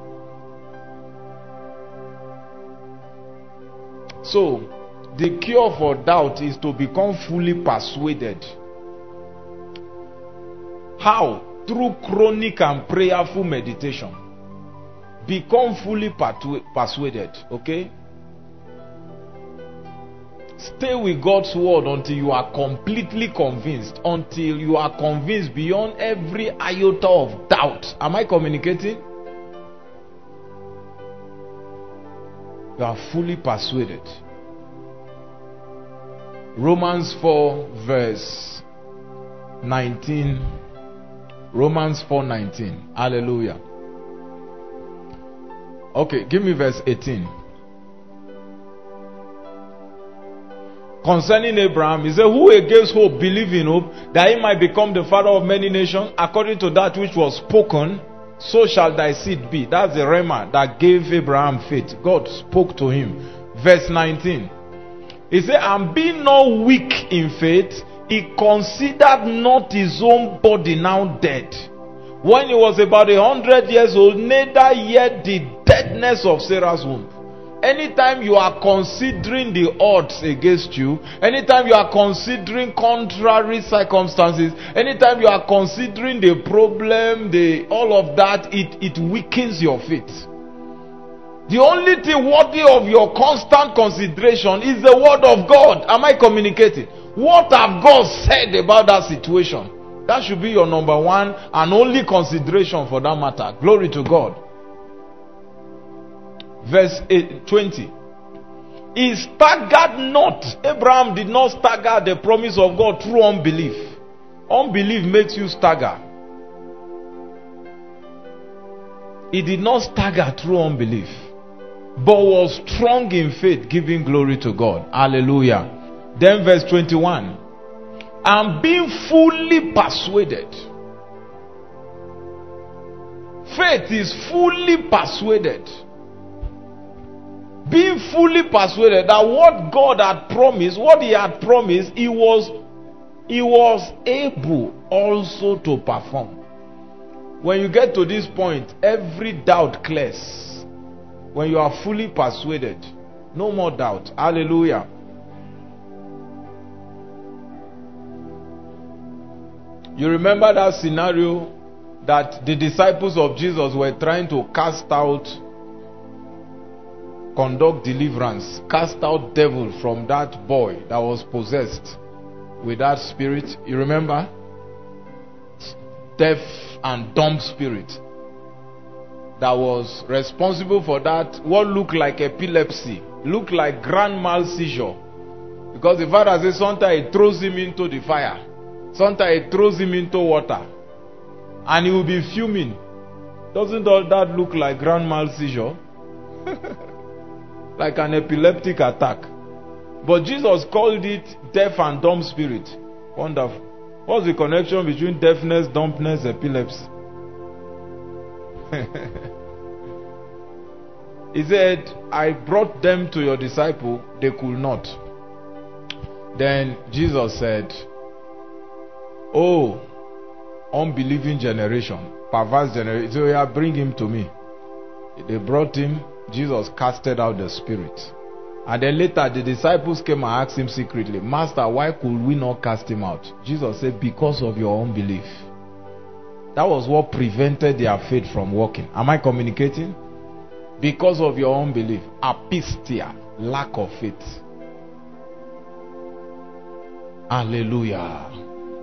S1: So, the cure for doubt is to become fully persuaded. How? Through chronic and prayerful meditation. Become fully persuaded. Okay? Stay with God's word until you are completely convinced. Until you are convinced beyond every iota of doubt. Am I communicating? You are fully persuaded. Romans 4 verse 19. Romans 4:19. Hallelujah. Okay, give me verse 18. Concerning Abraham, he said, who against hope believe in hope, that he might become the father of many nations, according to that which was spoken, so shall thy seed be. That's the rhema that gave Abraham faith. God spoke to him. Verse 19. He said, and being not weak in faith, he considered not his own body now dead, when he was about 100 years old, neither yet the deadness of Sarah's womb. Anytime you are considering the odds against you, anytime you are considering contrary circumstances, anytime you are considering the problem, all of that, it weakens your faith. The only thing worthy of your constant consideration is the word of God. Am I communicating? What have God said about that situation? That should be your number one and only consideration for that matter. Glory to God. Verse 20. He staggered not. Abraham did not stagger the promise of God through unbelief. Unbelief makes you stagger. He did not stagger through unbelief, but was strong in faith, giving glory to God. Hallelujah. Then verse 21. And being fully persuaded. Faith is fully persuaded. Being fully persuaded that what God had promised, what he had promised, he was able also to perform. When you get to this point, every doubt clears. When you are fully persuaded, no more doubt. Hallelujah. You remember that scenario that the disciples of Jesus were trying to cast out, conduct deliverance, cast out devil from that boy that was possessed with that spirit. You remember? Deaf and dumb spirit that was responsible for that, what looked like epilepsy, looked like grand mal seizure. Because the father says sometimes he throws him into the fire, sometimes he throws him into water, and he will be fuming. Doesn't all that look like grand mal seizure? Like an epileptic attack. But Jesus called it deaf and dumb spirit. Wonderful. What's the connection between deafness, dumbness, epilepsy? He said, I brought them to your disciple, they could not. Then Jesus said, oh, unbelieving generation, perverse generation. So yeah, bring him to me. They brought him. Jesus casted out the spirit. And then later the disciples came and asked him secretly, Master, why could we not cast him out? Jesus said, because of your unbelief. That was what prevented their faith from working. Am I communicating? Because of your unbelief. Apistia, lack of faith. Hallelujah.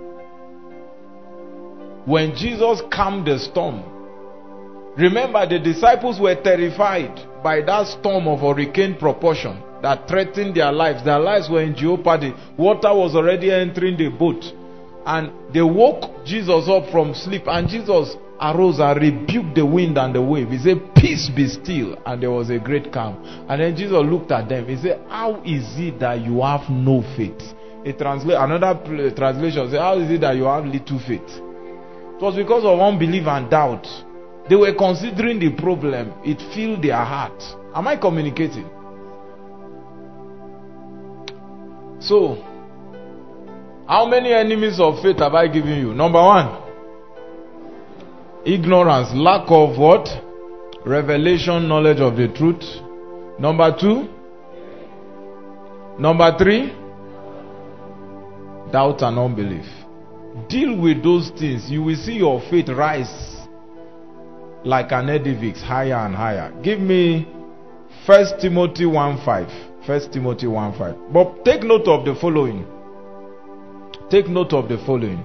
S1: When Jesus calmed the storm, remember the disciples were terrified by that storm of hurricane proportion that threatened their lives. Their lives were in jeopardy. Water was already entering the boat. And they woke Jesus up from sleep. And Jesus arose and rebuked the wind and the wave. He said, peace be still. And there was a great calm. And then Jesus looked at them. He said, how is it that you have no faith? Another translation says, how is it that you have little faith? It was because of unbelief and doubt. They were considering the problem. It filled their heart. Am I communicating? So, how many enemies of faith have I given you? Number one, ignorance, lack of what? Revelation, knowledge of the truth. Number two, number three, doubt and unbelief. Deal with those things. You will see your faith rise like an edivix, higher and higher. Give me 1 Timothy 1:5. 1 Timothy 1:5. But take note of the following. Take note of the following.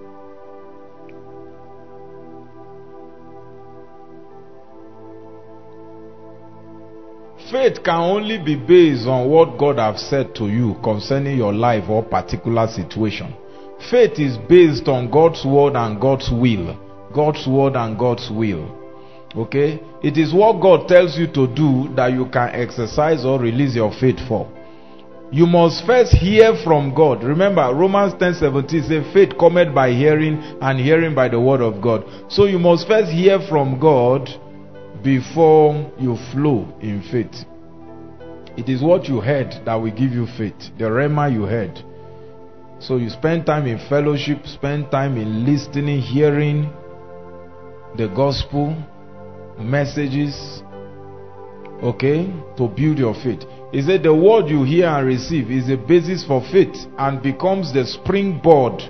S1: Faith can only be based on what God has said to you concerning your life or particular situation. Faith is based on God's word and God's will. God's word and God's will. Okay? It is what God tells you to do that you can exercise or release your faith for. You must first hear from God. Remember, Romans 10:17 says, faith cometh by hearing, and hearing by the word of God. So you must first hear from God before you flow in faith. It is what you heard that will give you faith. The rhema you heard. So you spend time in fellowship, spend time in listening, hearing the gospel, messages, okay, to build your faith. He said the word you hear and receive is a basis for faith and becomes the springboard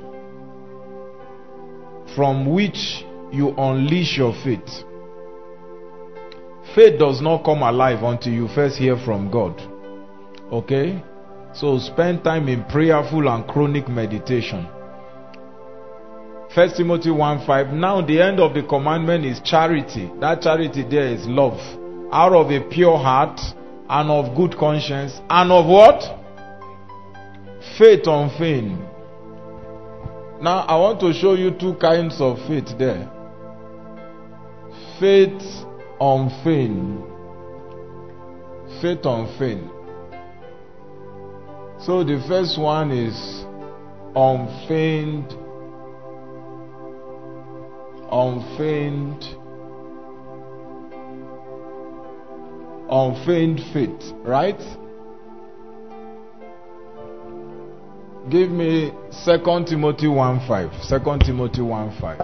S1: from which you unleash your faith. Faith does not come alive until you first hear from God. Okay? So spend time in prayerful and chronic meditation. 1 Timothy 1:5. Now the end of the commandment is charity. That charity there is love. Out of a pure heart and of good conscience and of what? Faith unfeigned. Now I want to show you two kinds of faith there. Faith unfeigned. Faith unfeigned. So the first one is unfeigned. Unfeigned faith, right? Give me 2 Timothy 1:5. 2 Timothy 1:5.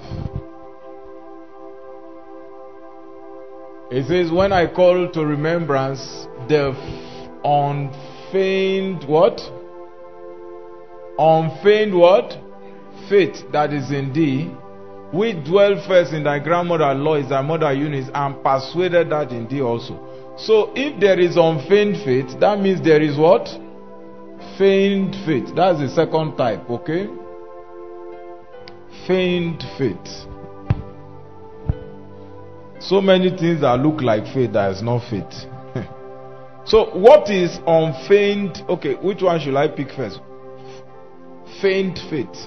S1: It says, when I call to remembrance the unfeigned what? Unfeigned what? Faith that is in thee, which dwell first in thy grandmother Lois, thy mother Eunice, and persuaded that in thee also. So if there is unfeigned faith, that means there is what? Feigned faith. That's the second type, okay? Feigned faith. So many things that look like faith that is not faith. So what is unfeigned? Okay, which one should I pick first? Feigned faith.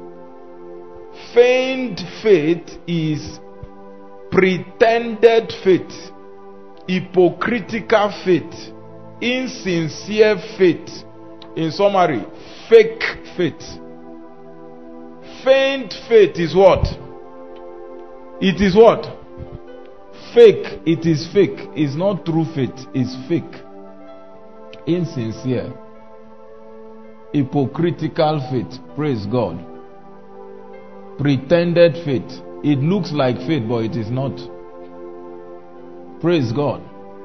S1: Feigned faith is pretended faith, hypocritical faith, insincere faith. In summary, fake faith. Feigned faith is what? It is what? Fake. It is fake. It's not true faith. It's fake. Insincere. Hypocritical faith. Praise God. Pretended faith. It looks like faith, but it is not. Praise God.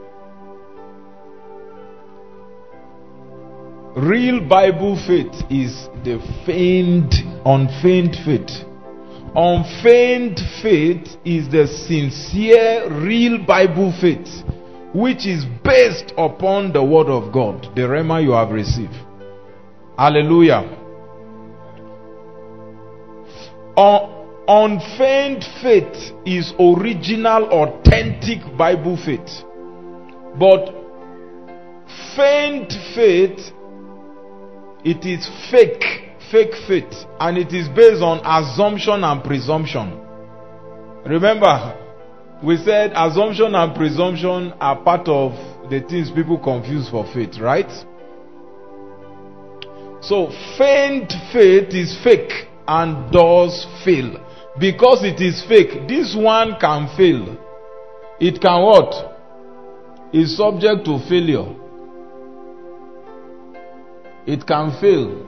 S1: Real Bible faith is the feigned, unfeigned faith. Unfeigned faith is the sincere, real Bible faith, which is based upon the word of God, the rhema you have received. Hallelujah. Unfeigned faith is original, authentic Bible faith. But feigned faith, it is fake faith, and it is based on assumption and presumption. Remember, we said assumption and presumption are part of the things people confuse for faith, right? So feigned faith is fake and does fail. Because it is fake, this one can fail. It can what? Is subject to failure. It can fail.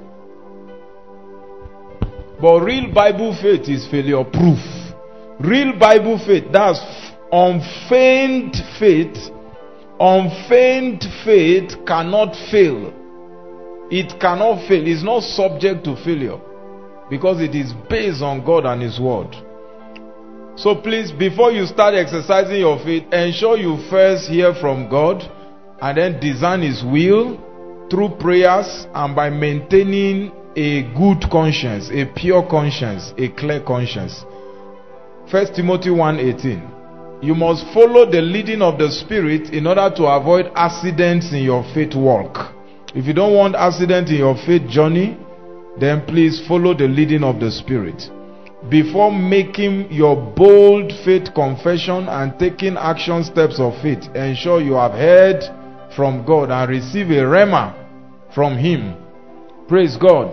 S1: But real Bible faith is failure proof. Real Bible faith, that's unfeigned faith. Unfeigned faith cannot fail. It cannot fail. It's not subject to failure because it is based on God and His Word. So please, before you start exercising your faith, ensure you first hear from God and then discern His will through prayers and by maintaining a good conscience, a pure conscience, a clear conscience. 1 Timothy 1:18. You must follow the leading of the Spirit in order to avoid accidents in your faith walk. If you don't want accident in your faith journey, then please follow the leading of the Spirit. Before making your bold faith confession and taking action steps of faith, ensure you have heard from God and receive a rhema from Him. Praise God.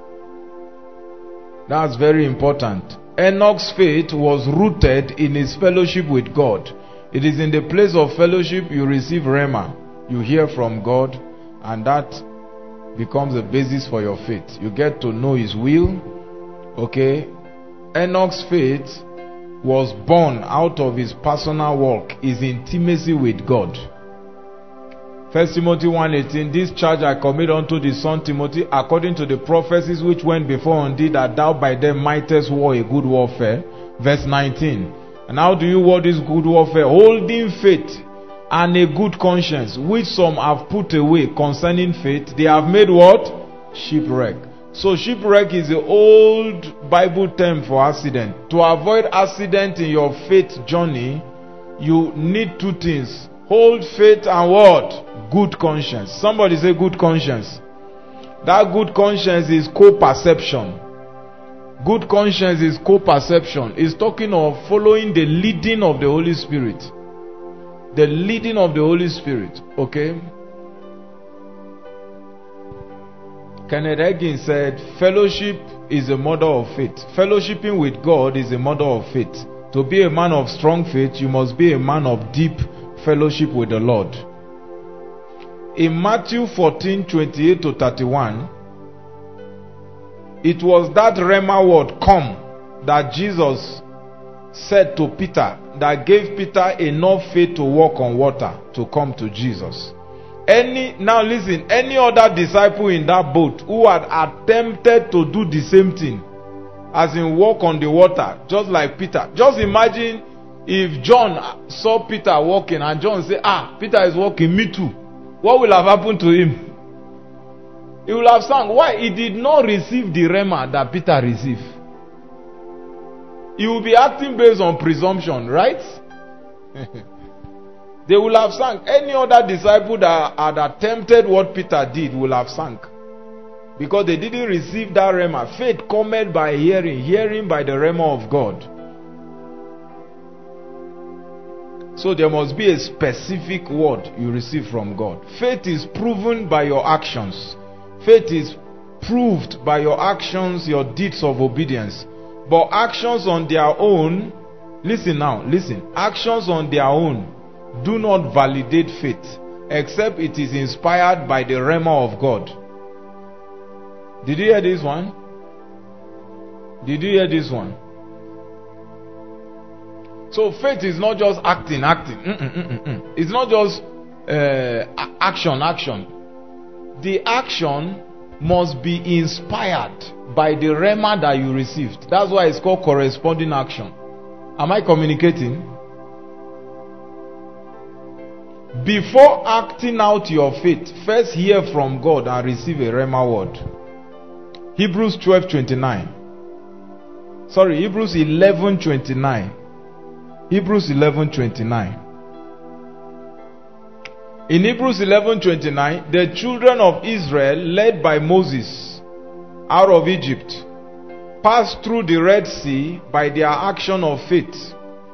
S1: That's very important. Enoch's faith was rooted in his fellowship with God. It is in the place of fellowship you receive rhema. You hear from God, and that becomes the basis for your faith. You get to know His will. Okay? Enoch's faith was born out of his personal walk, his intimacy with God. 1 Timothy 1:18. This charge I commit unto the son Timothy, according to the prophecies which went before on thee, that thou by them mightest war a good warfare. Verse 19. And how do you war this good warfare? Holding faith and a good conscience, which some have put away concerning faith. They have made what? Shipwreck. So shipwreck is the old Bible term for accident. To avoid accident in your faith journey, you need two things. Hold faith and what? Good conscience. Somebody say good conscience. That good conscience is co-perception. Good conscience is co-perception. It's talking of following the leading of the Holy Spirit. The leading of the Holy Spirit. Okay? Kenneth Hagin said, fellowship is a model of faith. Fellowshipping with God is a model of faith. To be a man of strong faith, you must be a man of deep fellowship with the Lord. In Matthew 14:28-31, it was that rhema word, come, that Jesus said to Peter, that gave Peter enough faith to walk on water to come to Jesus. Now listen, any other disciple in that boat who had attempted to do the same thing, as in walk on the water, just like Peter. Just imagine if John saw Peter walking and John said, Peter is walking, me too. What will have happened to him? He will have sung. Why? He did not receive the rhema that Peter received. He will be acting based on presumption, right? They will have sunk. Any other disciple that had attempted what Peter did will have sunk. Because they didn't receive that rhema. Faith cometh by hearing, hearing by the rhema of God. So there must be a specific word you receive from God. Faith is proven by your actions. Faith is proved by your actions, your deeds of obedience. But actions on their own, listen now, listen. Actions on their own do not validate faith, except it is inspired by the rhema of God. Did you hear this one? Did you hear this one? So faith is not just acting. It's not just action. The action must be inspired by the rhema that you received. That's why it's called corresponding action. Am I communicating? Before acting out your faith, first hear from God and receive a rhema word. Hebrews 12:29. Sorry, Hebrews 11:29. Hebrews 11:29. In Hebrews 11:29, the children of Israel, led by Moses out of Egypt, passed through the Red Sea by their action of faith.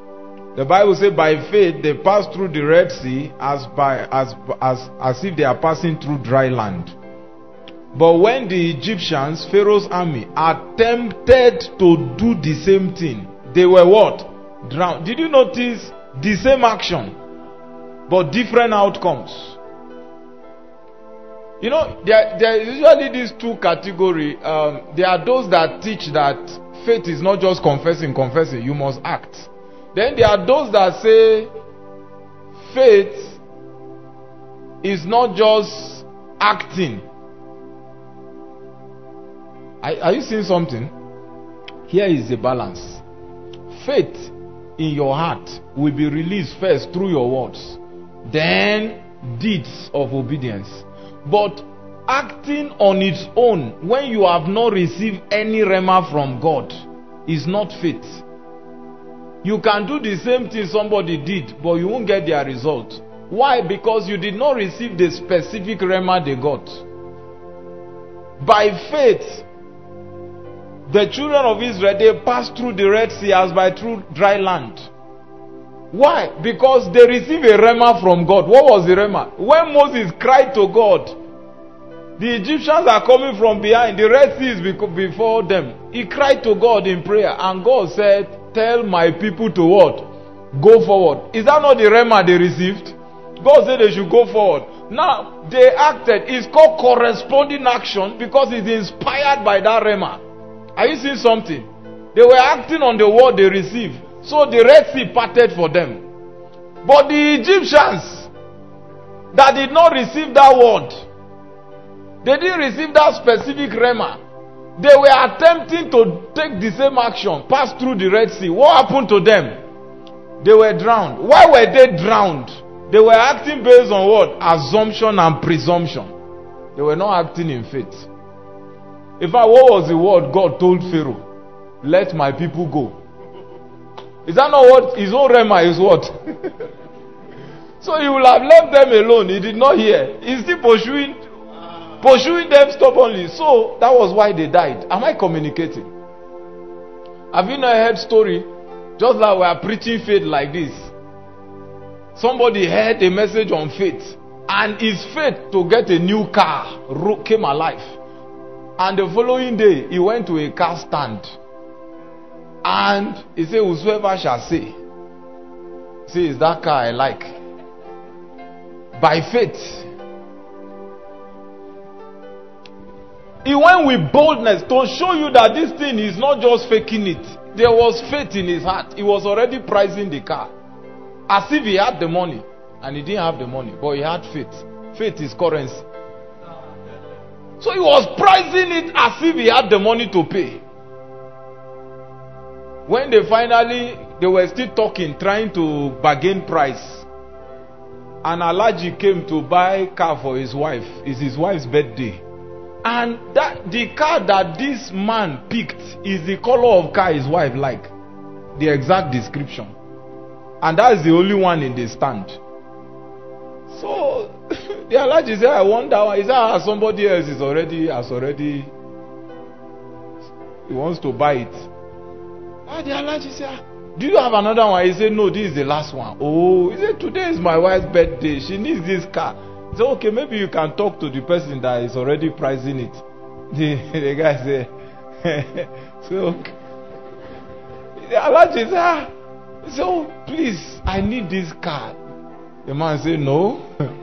S1: The Bible says by faith they passed through the Red Sea as if they are passing through dry land. But when the Egyptians, Pharaoh's army, attempted to do the same thing, they were what? Drowned. Did you notice the same action, but different outcomes? You know, there is usually these two categories. There are those that teach that faith is not just confessing, you must act. Then there are those that say faith is not just acting. Are you seeing something? Here is the balance. Faith in your heart will be released first through your words, then deeds of obedience. But acting on its own when you have not received any rhema from God is not faith. You can do the same thing somebody did, but you won't get their result. Why? Because you did not receive the specific rhema they got. By faith, the children of Israel, they passed through the Red Sea as by through dry land. Why? Because they received a rhema from God. What was the rhema? When Moses cried to God, the Egyptians are coming from behind, the Red Sea is before them. He cried to God in prayer, and God said, tell my people to what? Go forward. Is that not the rhema they received? God said they should go forward. Now, they acted. It's called corresponding action because it's inspired by that rhema. Are you seeing something? They were acting on the word they received. So the Red Sea parted for them. But the Egyptians that did not receive that word, they didn't receive that specific rhema. They were attempting to take the same action, pass through the Red Sea. What happened to them? They were drowned. Why were they drowned? They were acting based on what? Assumption and presumption. They were not acting in faith. In fact, what was the word God told Pharaoh? Let my people go. Is that not what his own rhema is? What? So he will have left them alone. He did not hear. He's still pursuing them stubbornly. So that was why they died. Am I communicating? Have you not heard story? Just like we are preaching faith like this. Somebody heard a message on faith, and his faith to get a new car came alive. And the following day, he went to a car stand. And he said, whosoever shall say, is that car I like. By faith. He went with boldness to show you that this thing is not just faking it. There was faith in his heart. He was already pricing the car. As if he had the money. And he didn't have the money, but he had faith. Faith is currency. So he was pricing it as if he had the money to pay. When they were still talking, trying to bargain price. And Alaji came to buy car for his wife. It's his wife's birthday. And the car that this man picked is the color of car his wife liked. The exact description. And that's the only one in the stand. So the Alaji said, I wonder why. Is that somebody else has already he wants to buy it. And the Alaji said, do you have another one? He said, no, this is the last one. Oh, he said, today is my wife's birthday. She needs this car. He said, okay, maybe you can talk to the person that is already pricing it. The guy said, so the Alaji said, so please, I need this car. The man said, no.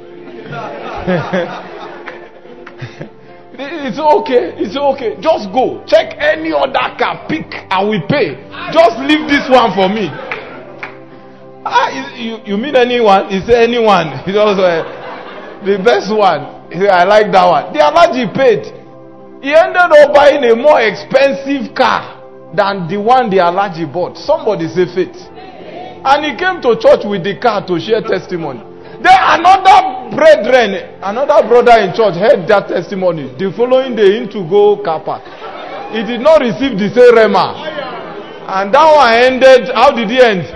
S1: It's okay. Just go. Check any other car. Pick and we pay. Just leave this one for me. You mean anyone? He said anyone. He was the best one. He said, I like that one. The Alaji paid. He ended up buying a more expensive car than the one the Alaji bought. Somebody say faith. And he came to church with the car to share testimony. Then another brother in church heard that testimony. The following day, into go car park. He did not receive the same rhema. And that one ended. How did he end?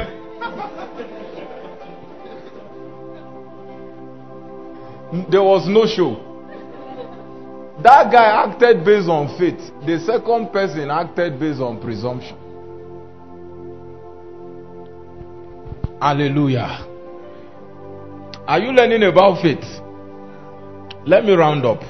S1: There was no show. That guy acted based on faith. The second person acted based on presumption. Hallelujah. Are you learning about faith? Let me round up.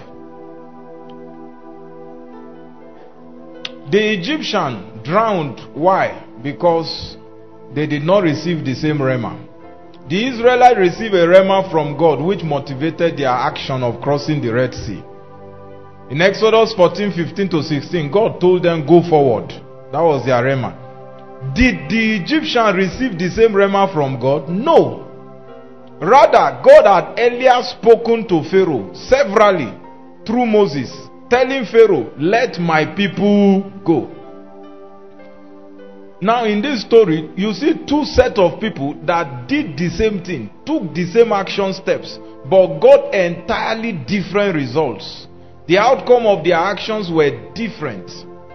S1: The Egyptian drowned. Why? Because they did not receive the same rhema. The Israelites received a rhema from God which motivated their action of crossing the Red Sea. In Exodus 14:15-16, God told them, go forward. That was their rhema. Did the Egyptian receive the same rhema from God? No. Rather, God had earlier spoken to Pharaoh severally through Moses, telling Pharaoh, let my people go. Now in this story, you see two sets of people that did the same thing, took the same action steps, but got entirely different results. The outcome of their actions were different.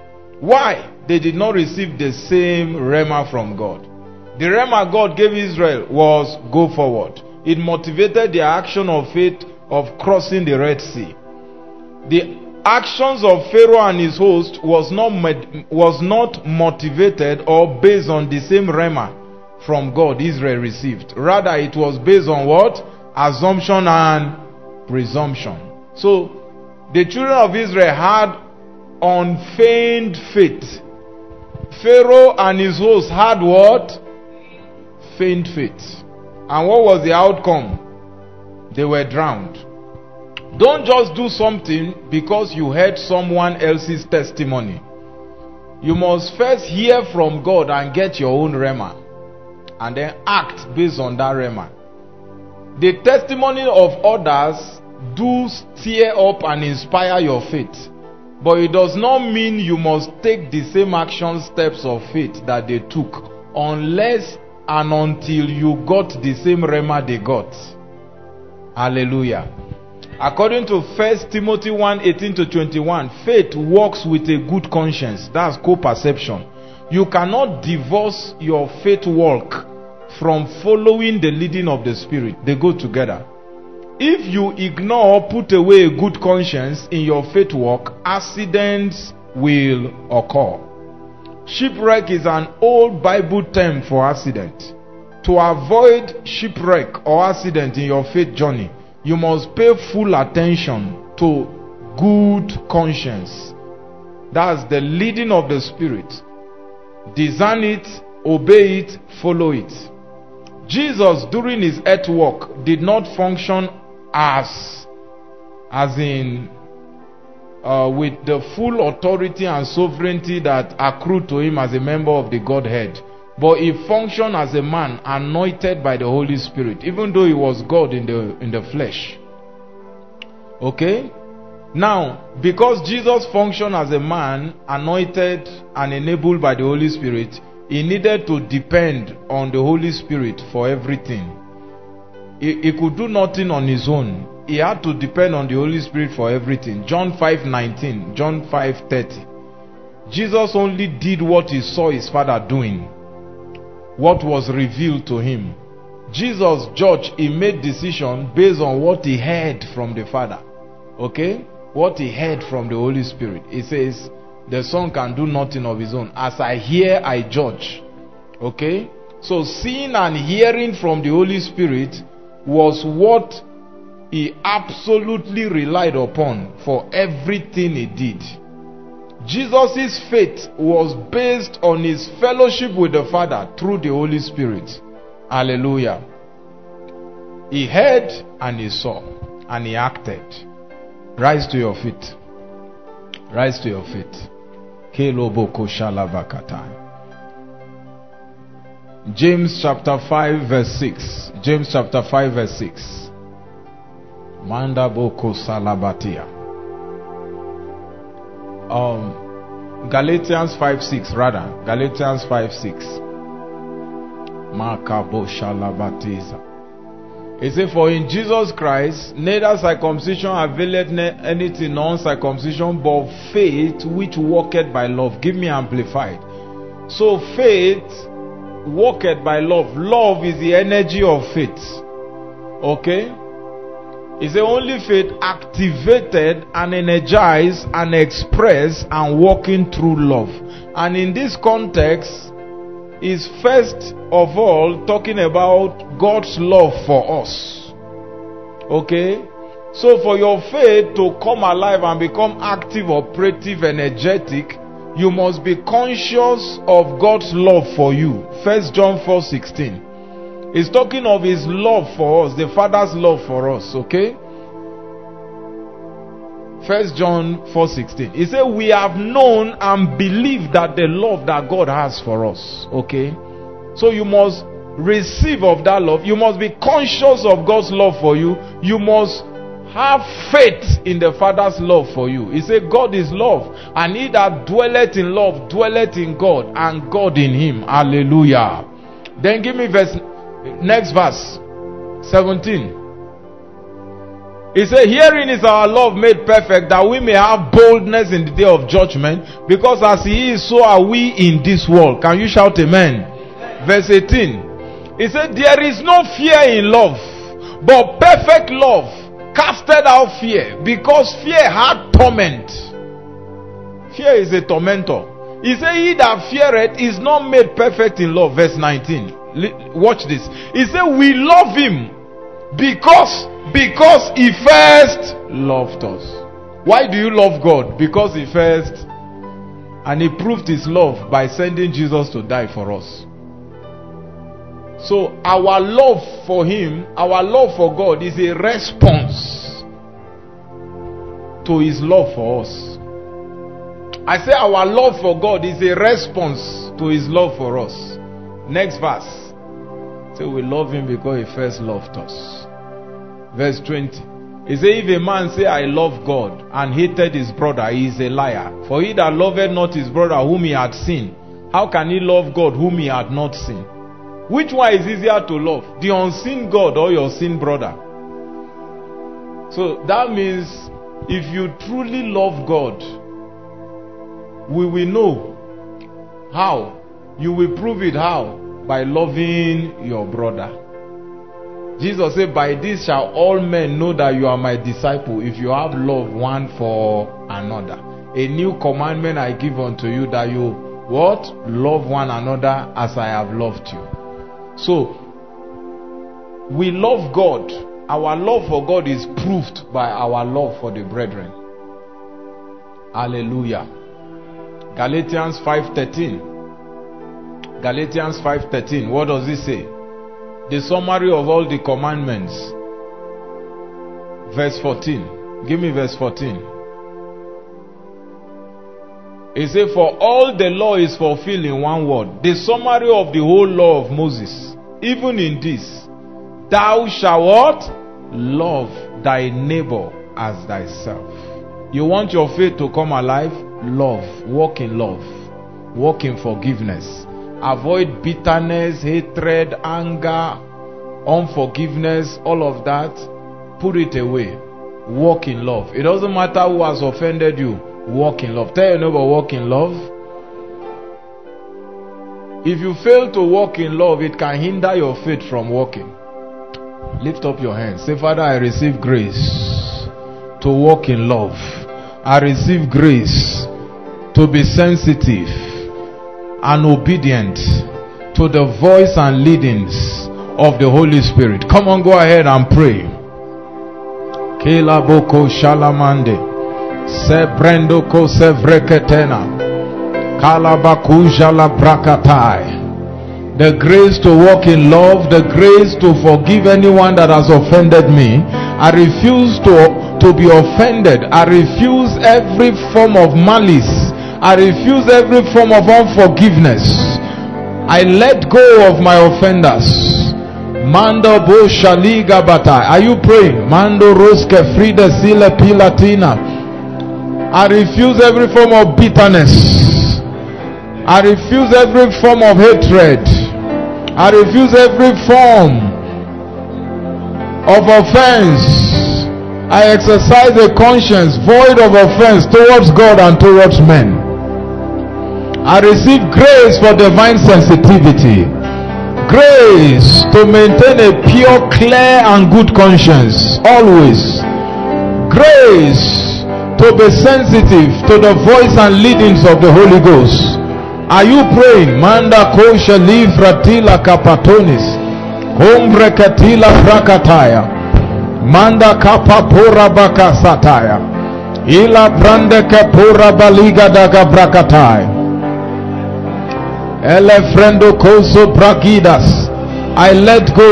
S1: Why? They did not receive the same rhema from God. The rhema God gave Israel was go forward. It motivated their action of faith of crossing the Red Sea. The actions of Pharaoh and his host was not motivated or based on the same rhema from God Israel received. Rather, it was based on what? Assumption and presumption. So, the children of Israel had unfeigned faith. Pharaoh and his host had what? Feigned faith. And what was the outcome? They were drowned. Don't just do something because you heard someone else's testimony. You must first hear from God and get your own rhema, and then act based on that rhema. The testimony of others do stir up and inspire your faith, but it does not mean you must take the same action steps of faith that they took, unless and until you got the same rhema they got. Hallelujah. According to 1 Timothy 1:18-21, faith works with a good conscience. That's co-perception. You cannot divorce your faith walk from following the leading of the Spirit. They go together. If you ignore or put away a good conscience in your faith walk, accidents will occur. Shipwreck is an old Bible term for accident. To avoid shipwreck or accident in your faith journey, you must pay full attention to good conscience. That's the leading of the Spirit. Discern it, obey it, follow it. Jesus, during his earth walk, did not function as in with the full authority and sovereignty that accrued to him as a member of the Godhead. But he functioned as a man anointed by the Holy Spirit, even though he was God in the flesh. Okay? Now, because Jesus functioned as a man anointed and enabled by the Holy Spirit, he needed to depend on the Holy Spirit for everything. He could do nothing on his own. He had to depend on the Holy Spirit for everything. John 5:19, John 5:30. Jesus only did what he saw his Father doing, what was revealed to him. Jesus judged, he made decision based on what he heard from the Father. Okay? What he heard from the Holy Spirit. He says, the Son can do nothing of his own. As I hear, I judge. Okay? So seeing and hearing from the Holy Spirit was what he absolutely relied upon for everything he did. Jesus' faith was based on his fellowship with the Father through the Holy Spirit. Hallelujah. He heard and he saw and he acted. Rise to your feet. Rise to your feet. James chapter 5 verse 6. James chapter 5 verse 6. Manda boko salabatia. Galatians 5:6 rather. Galatians 5:6. Makabo shalabatiza. It says, for in Jesus Christ neither circumcision availeth anything nor uncircumcision, but faith which worketh by love. Give me amplified. So faith worketh by love. Love is the energy of faith. Okay? It's the only faith activated and energized and expressed and working through love. And in this context, is first of all talking about God's love for us. Okay? So for your faith to come alive and become active, operative, energetic, you must be conscious of God's love for you. 1 John 4:16. It's talking of His love for us, the Father's love for us. Okay? 1 John 4:16. He said, we have known and believed that the love that God has for us. Okay? So you must receive of that love. You must be conscious of God's love for you. You must have faith in the Father's love for you. He said, God is love, and he that dwelleth in love dwelleth in God, and God in him. Hallelujah. Then give me next verse 17. He said, herein is our love made perfect, that we may have boldness in the day of judgment, because as he is, so are we in this world. Can you shout amen? Verse 18. He said, there is no fear in love, but perfect love casted out fear, because fear had torment. Fear is a tormentor. He said, he that feareth is not made perfect in love. Verse 19. Watch this. He said, we love him because he first loved us. Why do you love God? Because he first, and he proved his love by sending Jesus to die for us. So our love for him, our love for God, is a response to his love for us. I say our love for God is a response to his love for us. Next verse. So we love him because he first loved us. Verse 20. He said, if a man say, I love God, and hated his brother, he is a liar. For he that loveth not his brother whom he had seen, how can he love God whom he had not seen? Which one is easier to love? The unseen God or your sin brother? So that means if you truly love God, we will know how. You will prove it how? By loving your brother. Jesus said, by this shall all men know that you are my disciple, if you have love one for another. A new commandment I give unto you, that you what? Love one another as I have loved you. So, we love God. Our love for God is proved by our love for the brethren. Hallelujah. Galatians 5:13. Galatians 5:13. What does it say? The summary of all the commandments. Verse 14. Give me verse 14. It says, for all the law is fulfilled in one word. The summary of the whole law of Moses. Even in this, thou shalt what? Love thy neighbor as thyself. You want your faith to come alive? Love. Walk in love. Walk in forgiveness. Avoid bitterness, hatred, anger, unforgiveness, all of that. Put it away. Walk in love. It doesn't matter who has offended you. Walk in love. Tell your neighbor, walk in love. If you fail to walk in love, it can hinder your faith from walking. Lift up your hands. Say, Father, I receive grace to walk in love. I receive grace to be sensitive and obedient to the voice and leadings of the Holy Spirit. Come on, go ahead and pray. Kela boko shalamande, sebrendo ko sevreketena, kalabakuja la brakatai. The grace to walk in love, the grace to forgive anyone that has offended me. I refuse to be offended. I refuse every form of malice. I refuse every form of unforgiveness. I let go of my offenders. Mando bo shaliga batai. Are you praying? Mando roske frida sile pilatina. I refuse every form of bitterness. I refuse every form of hatred. I refuse every form of offense. I exercise a conscience void of offense towards God and towards men. I receive grace for divine sensitivity. Grace to maintain a pure, clear and good conscience always. Grace to be sensitive to the voice and leadings of the Holy Ghost. Are you praying? Manda kosha livratila kapatonis. Hombre katila brakataya. Manda kapapura baka sataya. Ila brande kapura baliga daga brakatai. Elefrendo koso bragidas. I let go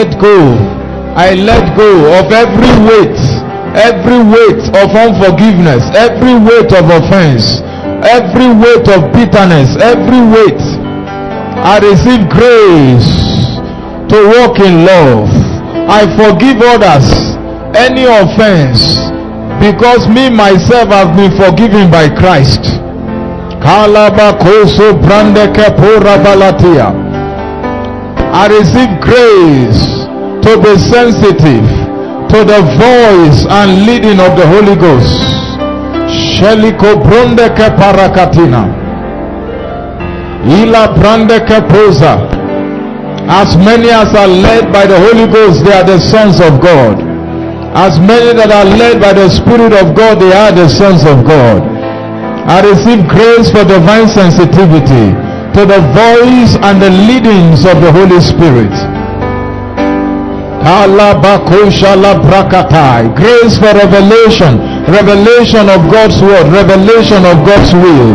S1: of every weight of unforgiveness, every weight of offense, every weight of bitterness, every weight. I receive grace to walk in love. I forgive others any offense, because me myself have been forgiven by Christ. Kalabakoso brandeke pura balatia. I receive grace to be sensitive to the voice and leading of the Holy Ghost. Sheliko brandeke parakatina. Ila brandeke posa. As many as are led by the Holy Ghost, they are the sons of God. As many that are led by the Spirit of God, they are the sons of God. I receive grace for divine sensitivity to the voice and the leadings of the Holy Spirit. Grace for revelation of God's word, revelation of God's will.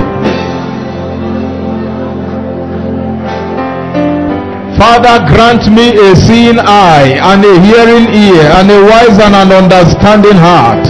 S1: Father, grant me a seeing eye and a hearing ear and a wise and an understanding heart.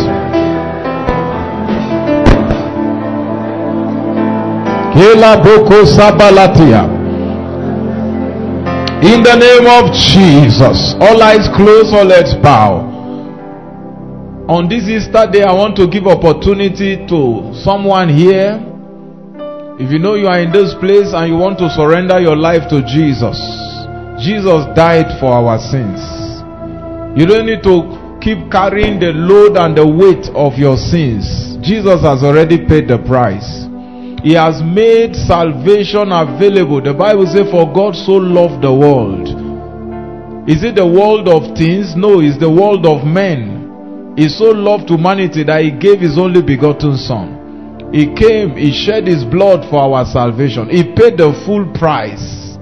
S1: In the name of Jesus, all eyes closed, all heads bow. On this Easter day, I want to give opportunity to someone here. If you know you are in this place and you want to surrender your life to Jesus, Jesus died for our sins. You don't need to keep carrying the load and the weight of your sins. Jesus has already paid the price. He has made salvation available. The Bible says, for God so loved the world. Is it the world of things? No, it's the world of men. He so loved humanity that he gave his only begotten Son. He came, he shed his blood for our salvation. He paid the full price.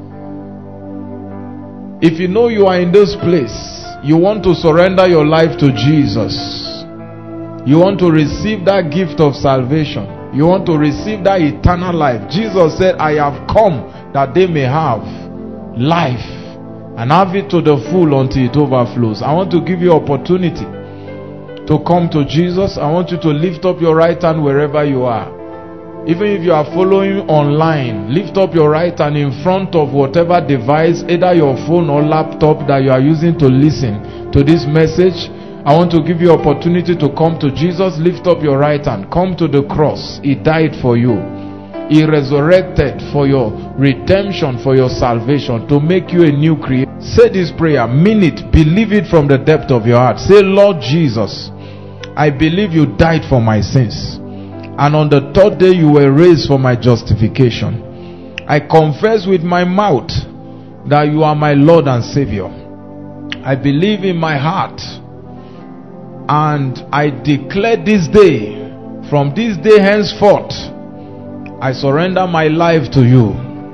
S1: If you know you are in this place, you want to surrender your life to Jesus. You want to receive that gift of salvation. You want to receive that eternal life. Jesus said, I have come that they may have life and have it to the full until it overflows. I want to give you opportunity to come to Jesus. I want you to lift up your right hand wherever you are. Even if you are following online, lift up your right hand in front of whatever device, either your phone or laptop that you are using to listen to this message. I want to give you opportunity to come to Jesus. Lift up your right hand. Come to the cross. He died for you. He resurrected for your redemption, for your salvation, to make you a new creature. Say this prayer. Mean it. Believe it from the depth of your heart. Say, Lord Jesus, I believe you died for my sins, and on the third day you were raised for my justification. I confess with my mouth that you are my Lord and Savior. I believe in my heart, and I declare this day, from this day henceforth, I surrender my life to you.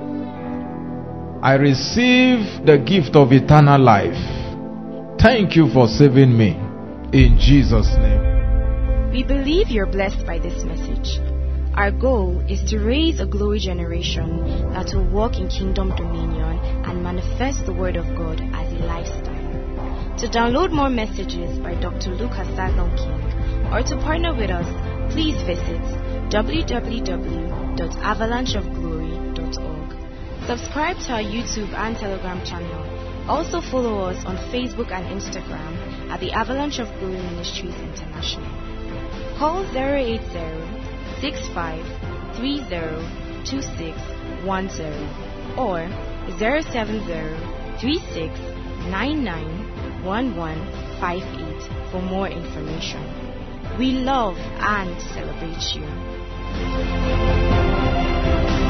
S1: I receive the gift of eternal life. Thank you for saving me. In Jesus' name.
S2: We believe you're blessed by this message. Our goal is to raise a glory generation that will walk in kingdom dominion and manifest the word of God as a lifestyle. To download more messages by Dr. Luke Hassan King or to partner with us, please visit www.avalancheofglory.org. Subscribe to our YouTube and Telegram channel. Also follow us on Facebook and Instagram at the Avalanche of Glory Ministries International. Call 080-6530-2610 or 070-3699-1158 for more information. We love and celebrate you.